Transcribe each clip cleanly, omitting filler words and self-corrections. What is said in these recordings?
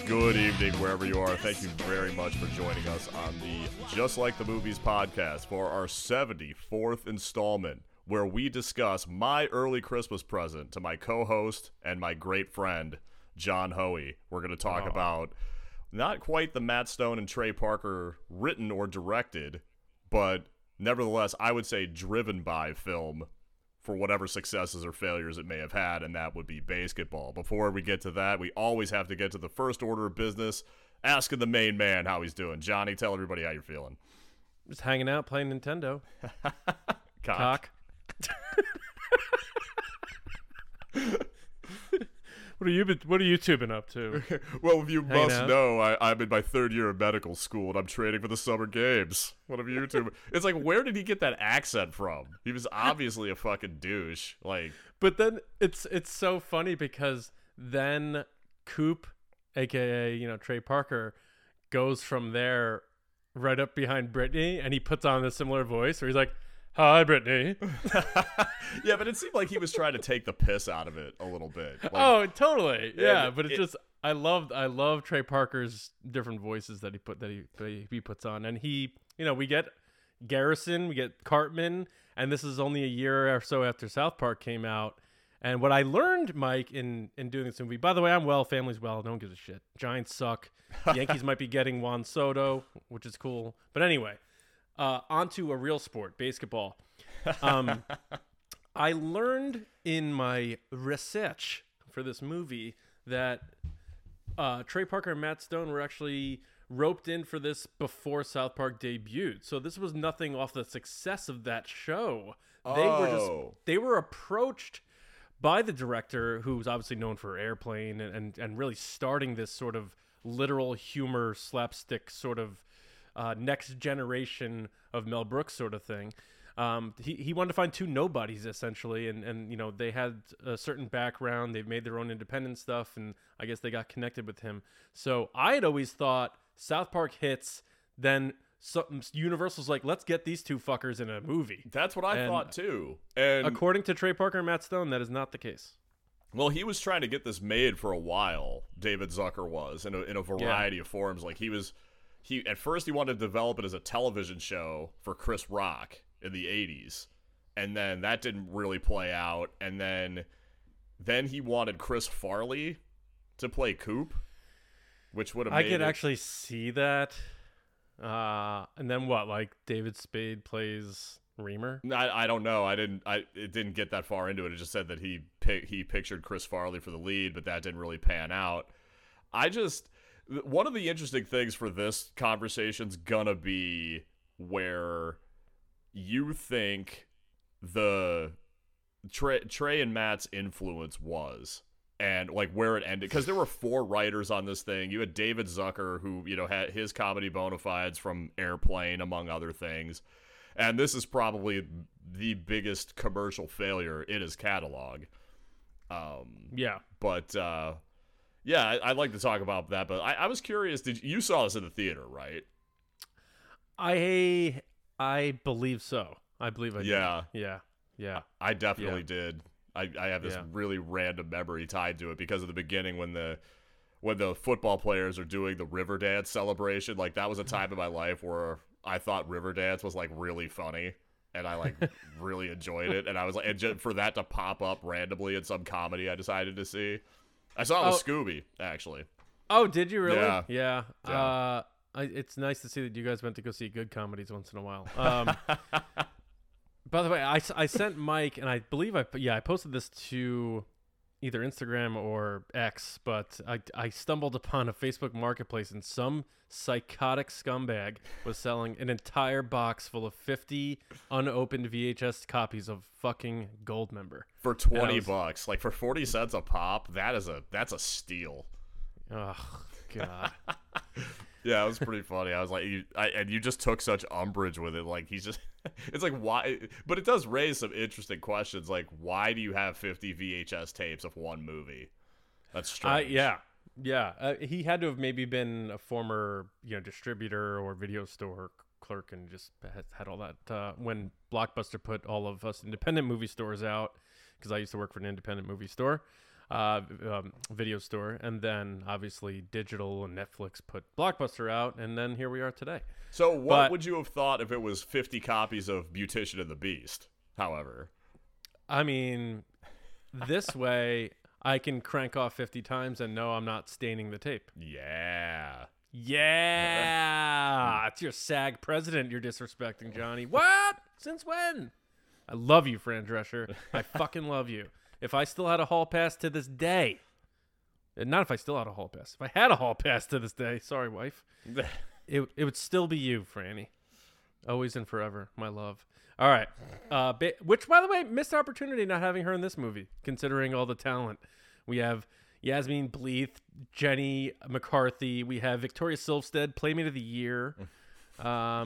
Good evening, wherever you are. Thank you very much for joining us on the Just Like the Movies podcast for our 74th installment, where we discuss my early Christmas present to my co-host and my great friend, John Hoey. We're going to talk about not quite the Matt Stone and Trey Parker written or directed, but nevertheless, I would say driven by film for whatever successes or failures it may have had, and that would be basketball. Before we get to that, we always have to get to the first order of business, asking the main man how he's doing. Johnny, tell everybody how you're feeling. Just hanging out, playing Nintendo. Cock. What are you two been up to? Well, you Hanging must out? know I'm in my third year of medical school, and I'm training for the summer games. What have you two? It's like, where did he get that accent from? He was obviously a fucking douche. Like, But then it's so funny because then Coop, aka Trey Parker, goes from there right up behind Brittany, and he puts on a similar voice where he's like, "Hi, Brittany." yeah, but it seemed like he was trying to take the piss out of it a little bit. Like, Oh, totally. Yeah, it- but I love Trey Parker's different voices that he puts on, and we get Garrison, we get Cartman, and this is only a year or so after South Park came out. And what I learned, Mike, in doing this movie, by the way, I'm well, family's well, no one gives a shit. Giants suck. Yankees might be getting Juan Soto, which is cool. But anyway, onto a real sport, basketball. I learned in my research for this movie that Trey Parker and Matt Stone were actually roped in for this before South Park debuted. So this was nothing off the success of that show. They were approached by the director, who's obviously known for Airplane and really starting this sort of literal humor slapstick sort of next generation of Mel Brooks sort of thing. He wanted to find two nobodies essentially, and they had a certain background. They've made their own independent stuff, and I guess they got connected with him. So I had always thought South Park hits, then Universal's like, let's get these two fuckers in a movie. That's what I thought too. And According to Trey Parker and Matt Stone, that is not the case. well, he was trying to get this made for a while. David Zucker was in a variety of forms. Like he at first he wanted to develop it as a television show for Chris Rock in the 80s, and then that didn't really play out, and then he wanted Chris Farley to play Coop, which would have I made could it, actually see that. And then what? Like David Spade plays Reamer? I don't know. It didn't get that far into it. It just said that he pictured Chris Farley for the lead, but that didn't really pan out. One of the interesting things for this conversation's gonna be where you think the Trey and Matt's influence was, and like where it ended, because there were 4 writers on this thing. You had David Zucker, who had his comedy bona fides from Airplane, among other things, and this is probably the biggest commercial failure in his catalog. Yeah. But yeah, I'd like to talk about that. But I was curious. You saw this in the theater, right? I believe so. I believe I Yeah. did. Yeah. I definitely did. I have this really random memory tied to it because of the beginning when the football players are doing the river dance celebration. Like, that was a time in my life where I thought river dance was like really funny, and I like really enjoyed it. And I was like, and just for that to pop up randomly in some comedy I decided to see. I saw it with Scooby, actually. Oh, did you really? Yeah. Yeah. It's nice to see that you guys went to go see good comedies once in a while. By the way, I sent Mike, and I believe I posted this to either Instagram or X, but I stumbled upon a Facebook marketplace, and some psychotic scumbag was selling an entire box full of 50 unopened VHS copies of fucking Goldmember For $20, like for 40 cents a pop. That's a steal. Oh God. Yeah, it was pretty funny. I was like, and you just took such umbrage with it. Like, he's just, it's like, why? But it does raise some interesting questions. Like, why do you have 50 VHS tapes of one movie? That's strange. Yeah. He had to have maybe been a former, distributor or video store clerk and just had all that. When Blockbuster put all of us independent movie stores out, because I used to work for an independent movie store. video store, and then obviously digital and Netflix put Blockbuster out, and then here we are today. So what would you have thought if it was 50 copies of Beautician and the Beast, however? I mean, this way I can crank off 50 times and know I'm not staining the tape. Yeah. Yeah. It's your SAG president you're disrespecting, Johnny. What? Since when? I love you, Fran Drescher. I fucking love you. If I still had a hall pass to this day, not if I still had a hall pass. If I had a hall pass to this day, sorry, wife, it would still be you, Franny. Always and forever, my love. All right. Which, by the way, missed opportunity not having her in this movie, considering all the talent. We have Yasmine Bleeth, Jenny McCarthy. We have Victoria Silvstedt, Playmate of the Year. I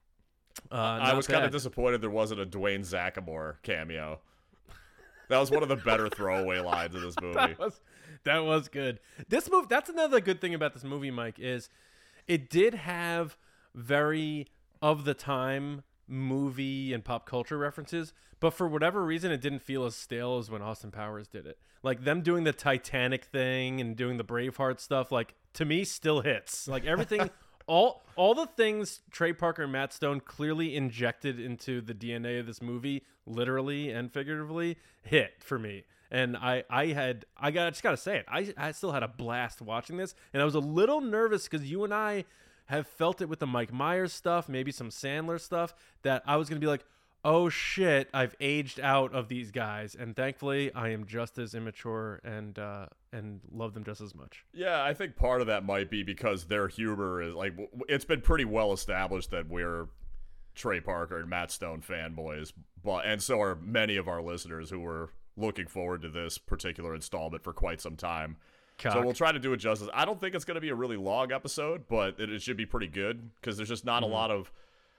was kind of disappointed there wasn't a Dwayne Zachamore cameo. That was one of the better throwaway lines in this movie. That was good. This movie, that's another good thing about this movie, Mike, is it did have very of the time movie and pop culture references, but for whatever reason it didn't feel as stale as when Austin Powers did it. Like them doing the Titanic thing and doing the Braveheart stuff, like to me still hits. Like everything all the things Trey Parker and Matt Stone clearly injected into the DNA of this movie, literally and figuratively, hit for me. And I just gotta say it. I still had a blast watching this, and I was a little nervous because you and I have felt it with the Mike Myers stuff, maybe some Sandler stuff, that I was going to be like, oh shit, I've aged out of these guys. And thankfully, I am just as immature and love them just as much. Yeah, I think part of that might be because their humor is, like, it's been pretty well established that we're Trey Parker and Matt Stone fanboys, and so are many of our listeners who were looking forward to this particular installment for quite some time. So we'll try to do it justice. I don't think it's going to be a really long episode, but it should be pretty good because there's just not a lot of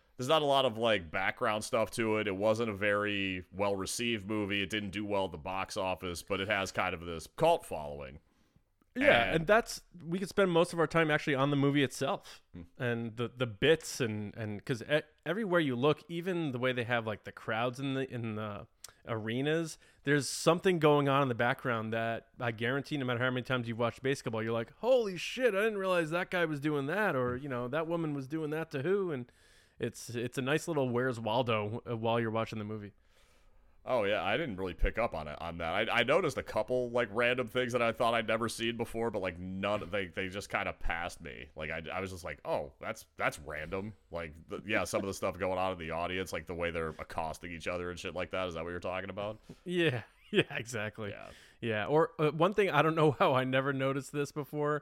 like background stuff to it. It wasn't a very well received movie. It didn't do well at the box office, but it has kind of this cult following. Yeah, and that's, we could spend most of our time actually on the movie itself and the bits and because everywhere you look, even the way they have like the crowds in the arenas, there's something going on in the background that I guarantee no matter how many times you've watched basketball, you're like, holy shit, I didn't realize that guy was doing that, or that woman was doing that to who. And it's a nice little Where's Waldo while you're watching the movie. Oh yeah, I didn't really pick up on that. I noticed a couple like random things that I thought I'd never seen before, but like none, they just kind of passed me. Like I was just like, oh, that's random. Like some of the stuff going on in the audience, like the way they're accosting each other and shit like that. Is that what you're talking about? Yeah, exactly. Yeah. Or one thing, I don't know how I never noticed this before.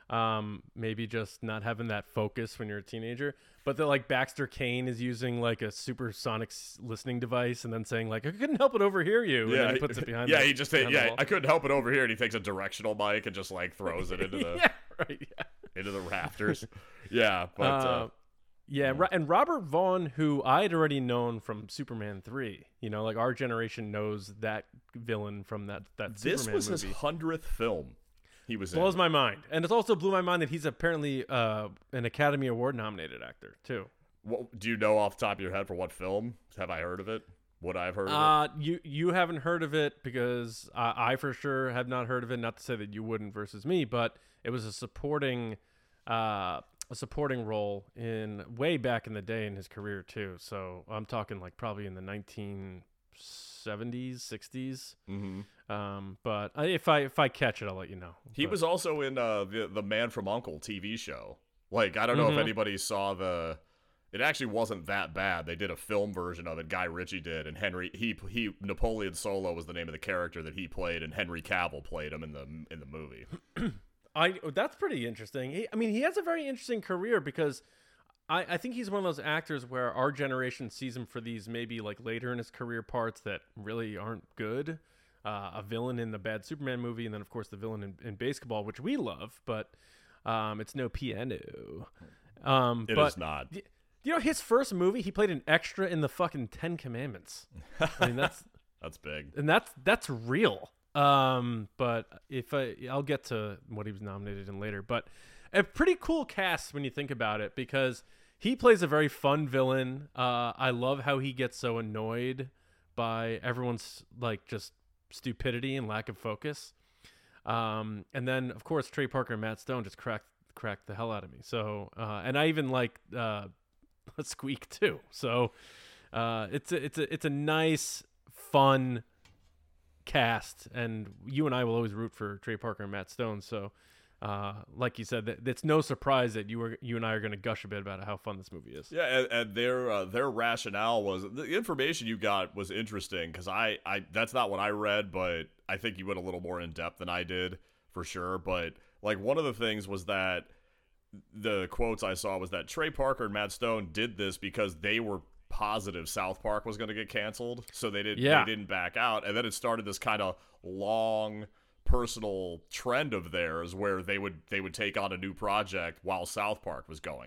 Maybe just not having that focus when you're a teenager, but that like Baxter Kane is using like a supersonic listening device and then saying like, I couldn't help but overhear you. And then he puts it behind I couldn't help it over here. And he takes a directional mic and just like throws it into the, into the rafters. Yeah. But, and Robert Vaughn, who I'd already known from Superman 3, like our generation knows that villain from that this Superman was movie. His 100th film. He was blows my mind, and it also blew my mind that he's apparently an Academy Award nominated actor too. Well, do you know off the top of your head for what film? Have I heard of it? Would I have heard of it? You haven't heard of it because I for sure have not heard of it. Not to say that you wouldn't versus me, but it was a supporting role in way back in the day in his career too. So I'm talking like probably in the 1970s, 60s. Mm-hmm. But if I catch it, I'll let you know. He was also in the Man from U.N.C.L.E. TV show. Like, I don't know if anybody saw it actually wasn't that bad. They did a film version of it. Guy Ritchie did, and Napoleon Solo was the name of the character that he played, and Henry Cavill played him in the movie. That's pretty interesting. He has a very interesting career because I think he's one of those actors where our generation sees him for these maybe like later in his career parts that really aren't good. A villain in the bad Superman movie, and then of course the villain in Basketball, which we love, but it's no piano. It is not. His first movie, he played an extra in the fucking 10 Commandments. I mean, that's big, and that's real. But I'll get to what he was nominated in later, but a pretty cool cast when you think about it, because he plays a very fun villain. I love how he gets so annoyed by everyone's like just stupidity and lack of focus. And then of course Trey Parker and Matt Stone just cracked the hell out of me. So and I even like Squeak too. So it's a nice, fun cast, and you and I will always root for Trey Parker and Matt Stone. So, like you said, it's no surprise that you and I are going to gush a bit about how fun this movie is. Yeah, and their rationale was, the information you got was interesting, because I that's not what I read, but I think you went a little more in depth than I did for sure. But like, one of the things was that the quotes I saw was that Trey Parker and Matt Stone did this because they were positive South Park was going to get canceled, so they didn't back out. And then it started this kind of long personal trend of theirs where they would take on a new project while South Park was going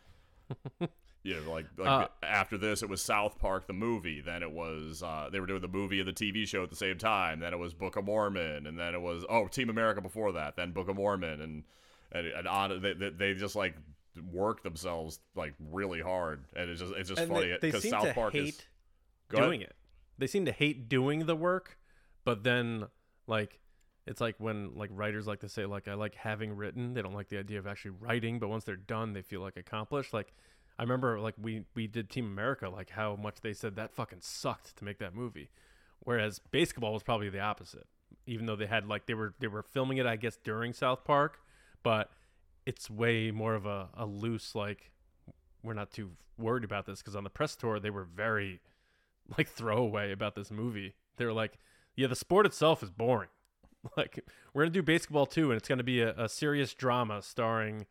on. Like after this, it was South Park the movie. Then it was they were doing the movie and the TV show at the same time. Then it was Book of Mormon, and then it was Team America before that. Then Book of Mormon, and on they just like work themselves like really hard, and it's just and funny because South Park is doing it. They seem to hate doing the work, but then like it's like when like writers like to say like, I like having written. They don't like the idea of actually writing, but once they're done, they feel like accomplished. Like I remember like we did Team America, like how much they said that fucking sucked to make that movie, whereas Basketball was probably the opposite. Even though they had like they were filming it, I guess, during South Park, but it's way more of a loose, like, we're not too worried about this, because on the press tour they were very like throwaway about this movie. They were like, yeah, the sport itself is boring. Like, we're gonna do Basketball 2, and it's gonna be a serious drama starring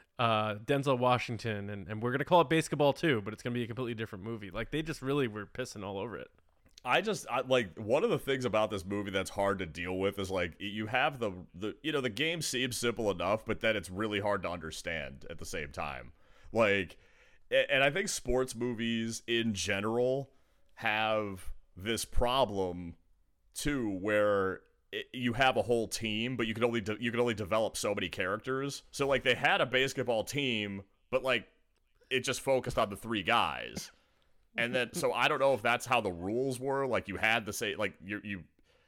Denzel Washington, and we're gonna call it Basketball 2, but it's gonna be a completely different movie. Like, they just really were pissing all over it. I like, one of the things about this movie that's hard to deal with is like, you have the the game seems simple enough, but then it's really hard to understand at the same time. Like, and I think sports movies in general have this problem too, where you have a whole team, but you can only develop so many characters. So like, they had a basketball team, but like, it just focused on the three guys. And then, so I don't know if that's how the rules were. Like, you had the same, like, you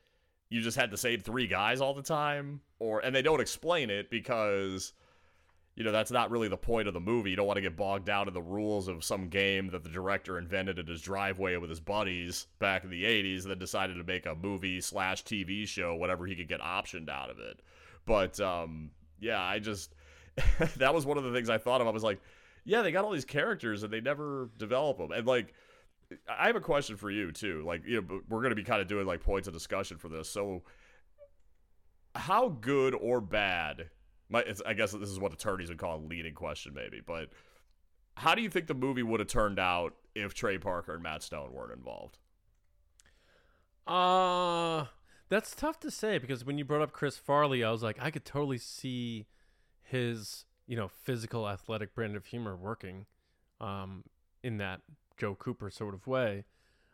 just had the same three guys all the time, and they don't explain it because, that's not really the point of the movie. You don't want to get bogged down in the rules of some game that the director invented in his driveway with his buddies back in the 80s, and then decided to make a movie/TV show, whatever he could get optioned out of it. But, yeah, I just, that was one of the things I thought of. I was like, yeah, they got all these characters and they never develop them. And like, I have a question for you too. Like, we're going to be kind of doing like points of discussion for this. So how good or bad, I guess this is what attorneys would call a leading question maybe, but how do you think the movie would have turned out if Trey Parker and Matt Stone weren't involved? That's tough to say, because when you brought up Chris Farley, I was like, I could totally see his physical, athletic brand of humor working in that Joe Cooper sort of way.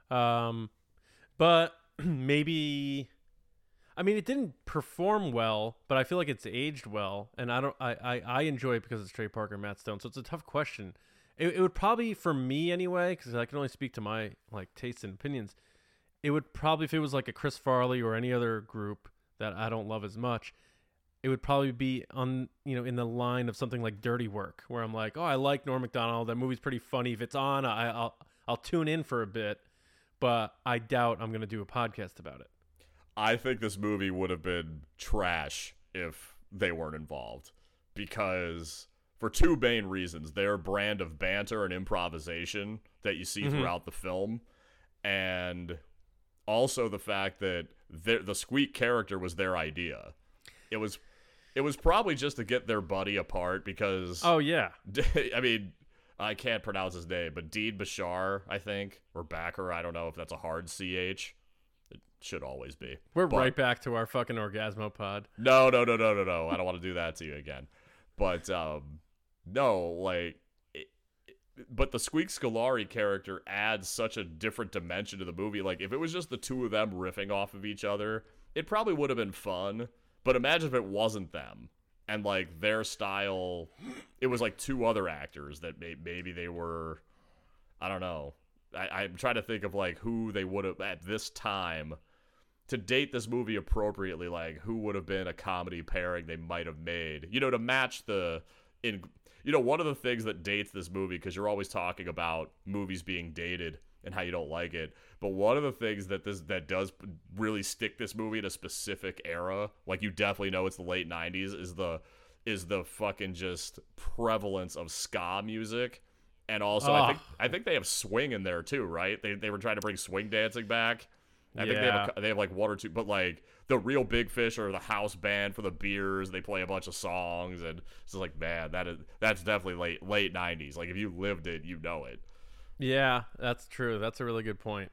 But maybe, I mean, it didn't perform well, but I feel like it's aged well, and I enjoy it because it's Trey Parker and Matt Stone. So it's a tough question. It would probably, for me anyway, because I can only speak to my like tastes and opinions, it would probably, if it was like a Chris Farley or any other group that I don't love as much, it would probably be on, in the line of something like Dirty Work, where I'm like, oh, I like Norm Macdonald. That movie's pretty funny. If it's on, I'll tune in for a bit, but I doubt I'm going to do a podcast about it. I think this movie would have been trash if they weren't involved, because for two main reasons: their brand of banter and improvisation that you see throughout the film, and also the fact that the Squeak character was their idea. It was probably just to get their buddy apart, because oh yeah, I mean, I can't pronounce his name, but Dean Bashar, I think, or Backer, I don't know if that's a hard CH. It should always be. But right back to our fucking Orgasmo pod. No. I don't want to do that to you again. But no, like, but the Squeak Scolari character adds such a different dimension to the movie. Like, if it was just the two of them riffing off of each other, it probably would have been fun. But imagine if it wasn't them, and like their style, it was like two other actors that maybe they were, I don't know. I'm trying to think of like who they would have at this time, to date this movie appropriately, like who would have been a comedy pairing they might have made, to match one of the things that dates this movie, because you're always talking about movies being dated and how you don't like it, but one of the things that does really stick this movie in a specific era, like you definitely know it's the late 90s, is the fucking just prevalence of ska music. And also I think they have swing in there too, right? They were trying to bring swing dancing back. I think they have like one or two, but like the Real Big Fish or the house band for the Beers, they play a bunch of songs, and it's like, man, that's definitely late 90s. Like if you lived it, you know it. Yeah, that's true. That's a really good point.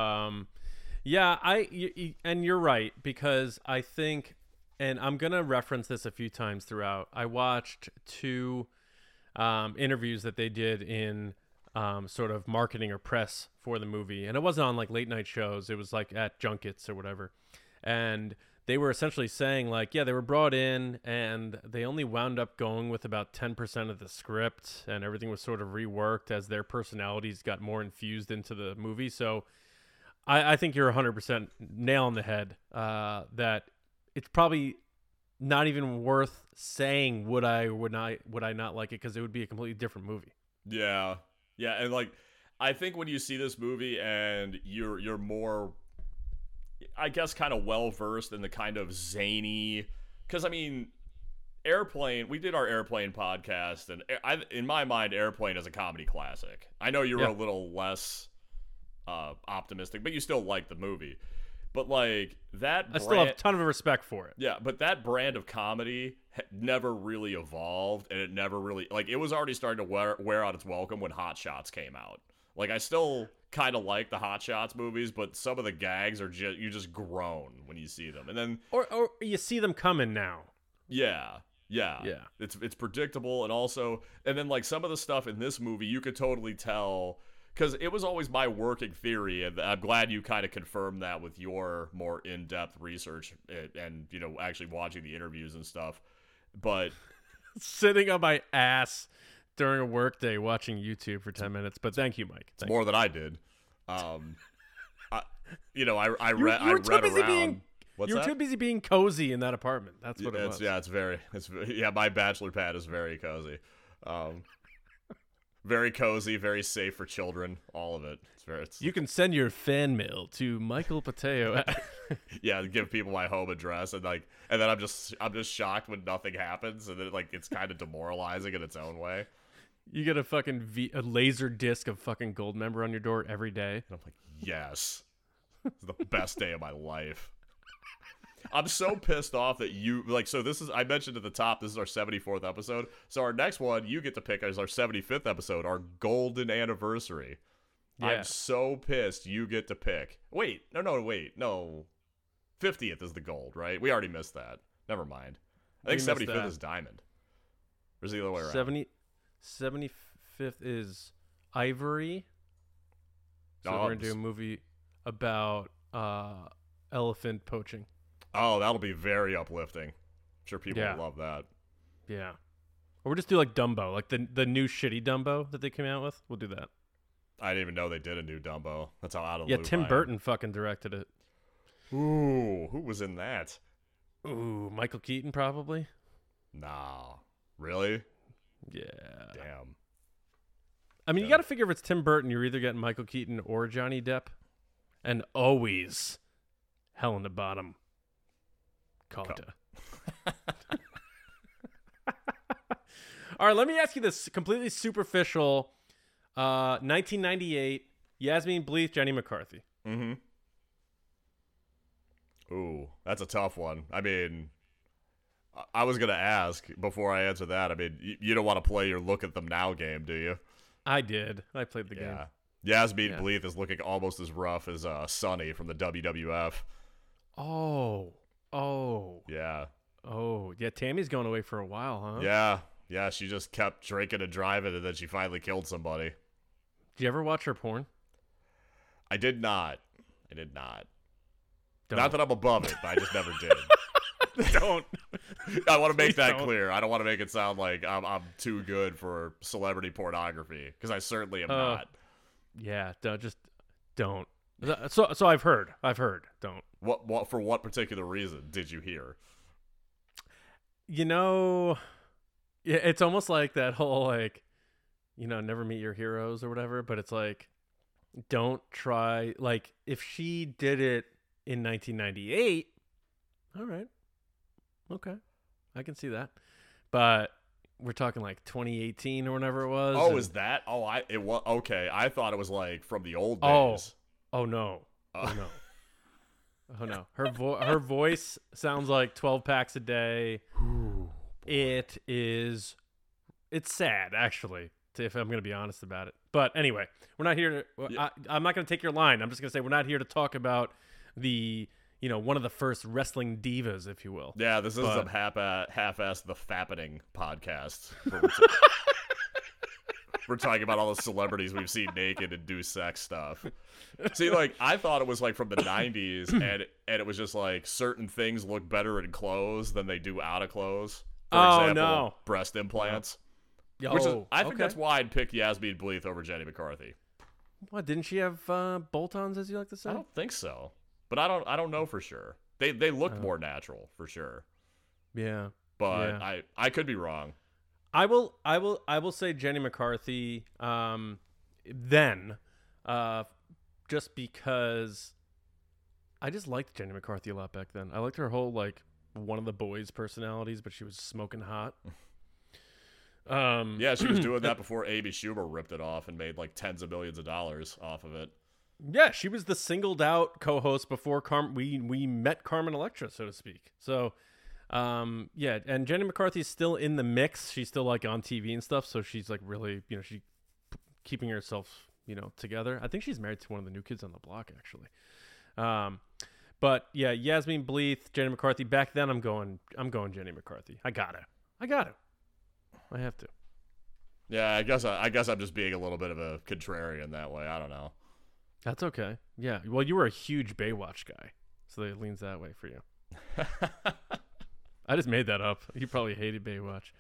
Yeah, and you're right, because I think, and I'm gonna reference this a few times throughout. I watched two interviews that they did in sort of marketing or press for the movie, and it wasn't on like late night shows. It was like at junkets or whatever, and they were essentially saying like, yeah, they were brought in and they only wound up going with about 10% of the script, and everything was sort of reworked as their personalities got more infused into the movie. So I think you're 100% nail on the head, that it's probably not even worth saying would I not like it, because it would be a completely different movie. Yeah. Yeah, and like I think when you see this movie and you're more, I guess, kind of well versed in the kind of zany, because I mean, Airplane, we did our Airplane podcast, and in my mind, Airplane is a comedy classic. I know you're a little less optimistic, but you still like the movie. But like I still have a ton of respect for it. Yeah, but that brand of comedy never really evolved, and it never really, like, it was already starting to wear out its welcome when Hot Shots came out. Like, I still kind of like the Hot Shots movies, but some of the gags are you just groan when you see them, and then or you see them coming now. Yeah. It's predictable, and then like some of the stuff in this movie, you could totally tell. Because it was always my working theory, and I'm glad you kind of confirmed that with your more in-depth research and actually watching the interviews and stuff. But sitting on my ass during a workday watching YouTube for 10 minutes. But thank you, Mike. It's more than I did. I read around. You were too busy being cozy in that apartment. That's what it was. Yeah, my bachelor pad is very cozy. Very cozy, very safe for children, all of it. You can send your fan mail to Michael Pateo. Yeah, give people my home address, and then I'm just shocked when nothing happens, and then it's kind of demoralizing in its own way. You get a laser disc of fucking Goldmember on your door every day. And I'm like, yes, it's the best day of my life. I'm so pissed off that so I mentioned at the top, this is our 74th episode. So our next one you get to pick is our 75th episode, our golden anniversary. Yeah. I'm so pissed you get to pick. Wait. 50th is the gold, right? We already missed that. Never mind. I think 75th is diamond. Or is it the other way around? 75th is ivory. So we're going to do a movie about elephant poaching. Oh, that'll be very uplifting. I'm sure people will love that. Yeah. Or we'll just do like Dumbo, like the new shitty Dumbo that they came out with. We'll do that. I didn't even know they did a new Dumbo. That's how out of the loop Tim Burton fucking directed it. Ooh, who was in that? Ooh, Michael Keaton probably. Nah. Really? Yeah. Damn. I mean, you got to figure if it's Tim Burton, you're either getting Michael Keaton or Johnny Depp. And always Helena Bonham Carter. All right, let me ask you this completely superficial. 1998, Yasmine Bleeth, Jenny McCarthy. Mm-hmm. Ooh, that's a tough one. I mean, I was going to ask before I answer that. I mean, you don't want to play your look at them now game, do you? I did. I played the game. Yasmine Bleeth is looking almost as rough as Sunny from the WWF. Oh. Yeah. Oh, yeah, Tammy's going away for a while, huh? Yeah, she just kept drinking and driving, and then she finally killed somebody. Did you ever watch her porn? I did not. Don't. Not that I'm above it, but I just never did. Don't. I want to make that clear. I don't want to make it sound like I'm too good for celebrity pornography, because I certainly am not. Yeah, just don't. So I've heard. Don't. What for what particular reason did you hear? You know, yeah, it's almost like that whole like, never meet your heroes or whatever. But it's like, don't try. Like, if she did it in 1998, all right, okay, I can see that. But we're talking like 2018 or whenever it was. Oh, is that? Oh, it was okay. I thought it was like from the old Oh, days. oh no, oh no, oh no. Her voice sounds like 12 packs a day. It's sad actually, if I'm going to be honest about it. But anyway, we're not here to. Yeah. I'm not going to take your line. I'm just going to say we're not here to talk about the one of the first wrestling divas, if you will. Yeah, this is some half-assed the fappening podcast. We're talking about all the celebrities we've seen naked and do sex stuff. See, like, I thought it was like from the 90s, and it was just like certain things look better in clothes than they do out of clothes. For example, no. breast implants. Oh, Which is, I think okay. that's why I'd pick Yasmine Bleeth over Jenny McCarthy. What, didn't she have bolt-ons, as you like to say? I don't think so, but I don't know for sure. They look more natural for sure. Yeah, but yeah. I could be wrong. I will say Jenny McCarthy. Then, just because I just liked Jenny McCarthy a lot back then. I liked her whole like one of the boys' personalities, but she was smoking hot. Yeah, she was doing that before Amy Schumer ripped it off and made like tens of millions of dollars off of it. Yeah, she was the singled out co-host before we met Carmen Electra, so to speak. So, yeah, and Jenny McCarthy's still in the mix. She's still like on TV and stuff, so she's like really, she keeping herself, together. I think she's married to one of the new kids on the block, actually. But yeah, Yasmine Bleeth, Jenny McCarthy. Back then, I'm going Jenny McCarthy. I got to. I have to. Yeah, I guess I'm just being a little bit of a contrarian that way. I don't know. That's okay. Yeah. Well, you were a huge Baywatch guy, so it leans that way for you. I just made that up. You probably hated Baywatch.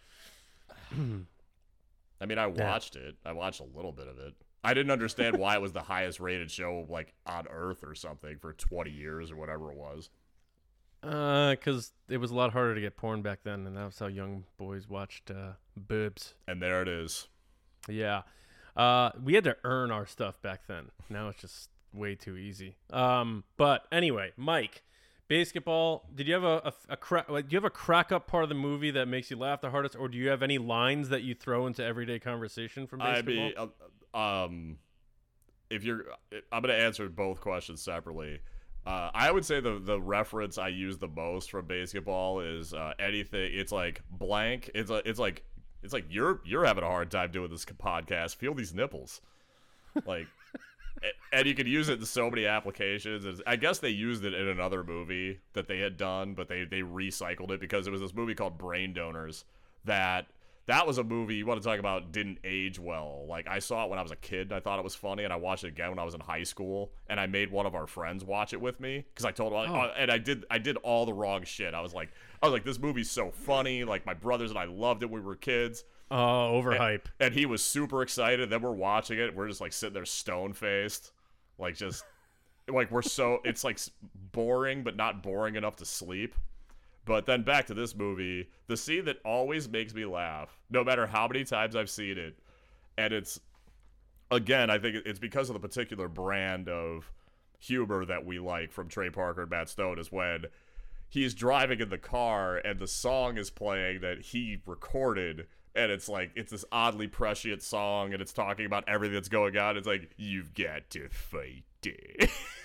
I mean, I watched it. I watched a little bit of it. I didn't understand why it was the highest rated show like on Earth or something for 20 years or whatever it was. Because it was a lot harder to get porn back then, and that was how young boys watched boobs. And there it is. Yeah. We had to earn our stuff back then. Now it's just way too easy. But anyway, Mike, basketball. Did you have do you have a crack up part of the movie that makes you laugh the hardest, or do you have any lines that you throw into everyday conversation from basketball? I'm gonna answer both questions separately. I would say the reference I use the most from basketball is anything. It's like blank. It's like you're having a hard time doing this podcast. Feel these nipples, like, and you could use it in so many applications. I guess they used it in another movie that they had done, but they recycled it because it was this movie called Brain Donors that was a movie, you want to talk about didn't age well. Like, I saw it when I was a kid, and I thought it was funny, and I watched it again when I was in high school, and I made one of our friends watch it with me, because I told him, and I did all the wrong shit. I was like, this movie's so funny. Like, my brothers and I loved it when we were kids. Oh, overhype. And he was super excited. Then we're watching it. We're just, like, sitting there stone-faced. Like, just, like, it's, like, boring, but not boring enough to sleep. But then back to this movie, the scene that always makes me laugh, no matter how many times I've seen it, and it's, again, I think it's because of the particular brand of humor that we like from Trey Parker and Matt Stone, is when he's driving in the car and the song is playing that he recorded, and it's like, it's this oddly prescient song, and it's talking about everything that's going on. It's like, you've got to fight it.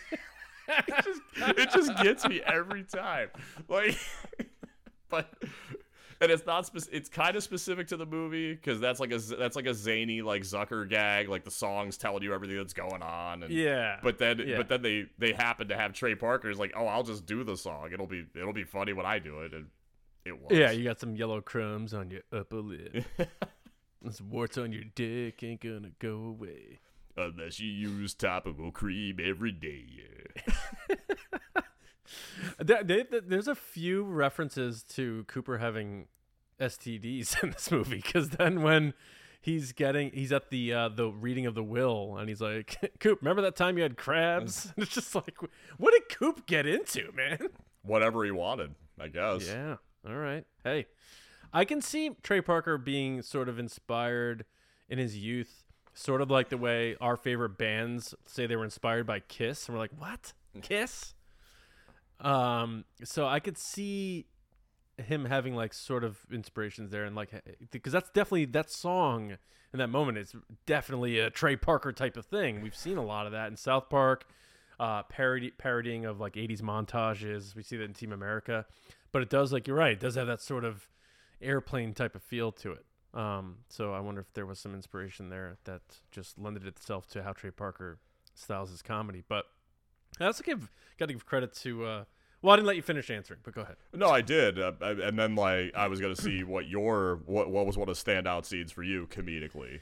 It just gets me every time. Like, but, and it's not it's kind of specific to the movie, because that's like a zany, like, Zucker gag, like the song's telling you everything that's going on, and yeah. But then they happen to have Trey Parker's like, oh, I'll just do the song. It'll be funny when I do it, and it was. Yeah, you got some yellow crumbs on your upper lip. There's warts on your dick, ain't gonna go away. Unless you use topical cream every day. There's a few references to Cooper having STDs in this movie, because then when he's at the reading of the will, and he's like, Coop, remember that time you had crabs? And it's just like, what did Coop get into, man? Whatever he wanted, I guess. Yeah. All right. Hey, I can see Trey Parker being sort of inspired in his youth, sort of like the way our favorite bands say they were inspired by Kiss, and we're like, what? Kiss? So I could see him having like sort of inspirations there, and like, because that's definitely, that song in that moment is definitely a Trey Parker type of thing. We've seen a lot of that in South Park, parodying of like 80s montages. We see that in Team America, but it does, like, you're right, it does have that sort of Airplane type of feel to it. So I wonder if there was some inspiration there that just lended itself to how Trey Parker styles his comedy. But I also got to give credit to. Well, I didn't let you finish answering, but go ahead. No, I did, and then like I was gonna see what was one of the standout scenes for you comedically.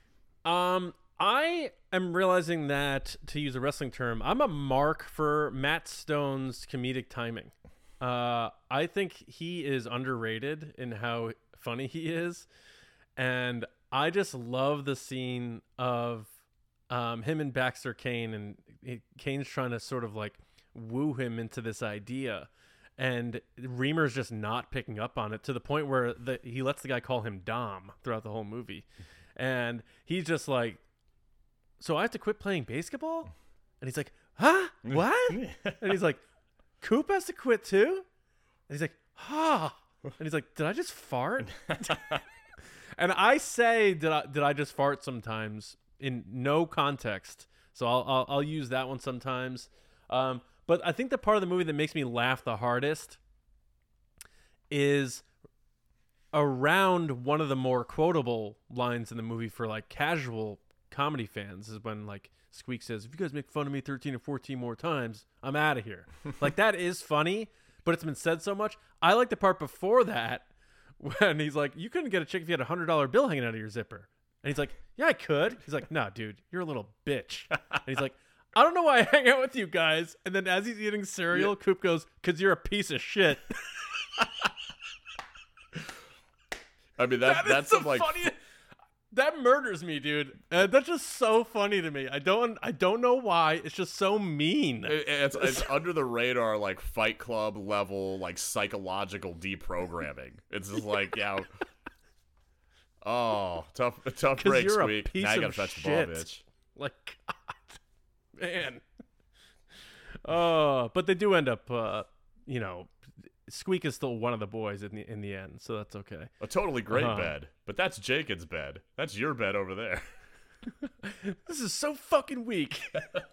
I am realizing that, to use a wrestling term, I'm a mark for Matt Stone's comedic timing. I think he is underrated in how funny he is, and I just love the scene of him and Baxter Kane, and Kane's trying to sort of like woo him into this idea, and Reamer's just not picking up on it, to the point where he lets the guy call him Dom throughout the whole movie, and he's just like, so I have to quit playing basketball? And he's like, huh? What? And he's like, Coop has to quit too? And he's like, huh? And he's like, did I just fart? And I say, did I just fart sometimes in no context. So I'll use that one sometimes. But I think the part of the movie that makes me laugh the hardest is around one of the more quotable lines in the movie for like casual comedy fans, is when like Squeak says, if you guys make fun of me 13 or 14 more times, I'm out of here. Like, that is funny, but it's been said so much. I like the part before that when he's like, you couldn't get a chick if you had $100 bill hanging out of your zipper. And he's like, yeah, I could. He's like, nah, dude, you're a little bitch. And he's like, I don't know why I hang out with you guys. And then as he's eating cereal, Coop goes, because you're a piece of shit. I mean, that's some, like, funniest. That murders me, dude. That's just so funny to me. I don't know why. It's just so mean. It's under the radar, like Fight Club level, like psychological deprogramming. It's just like, yeah. Oh, tough break, you're Squeak. A piece now you gotta of fetch the shit. ball, bitch. Like, God, man. But they do end up, Squeak is still one of the boys in the end, so that's okay. A totally great bed, but that's Jacob's bed. That's your bed over there. This is so fucking weak.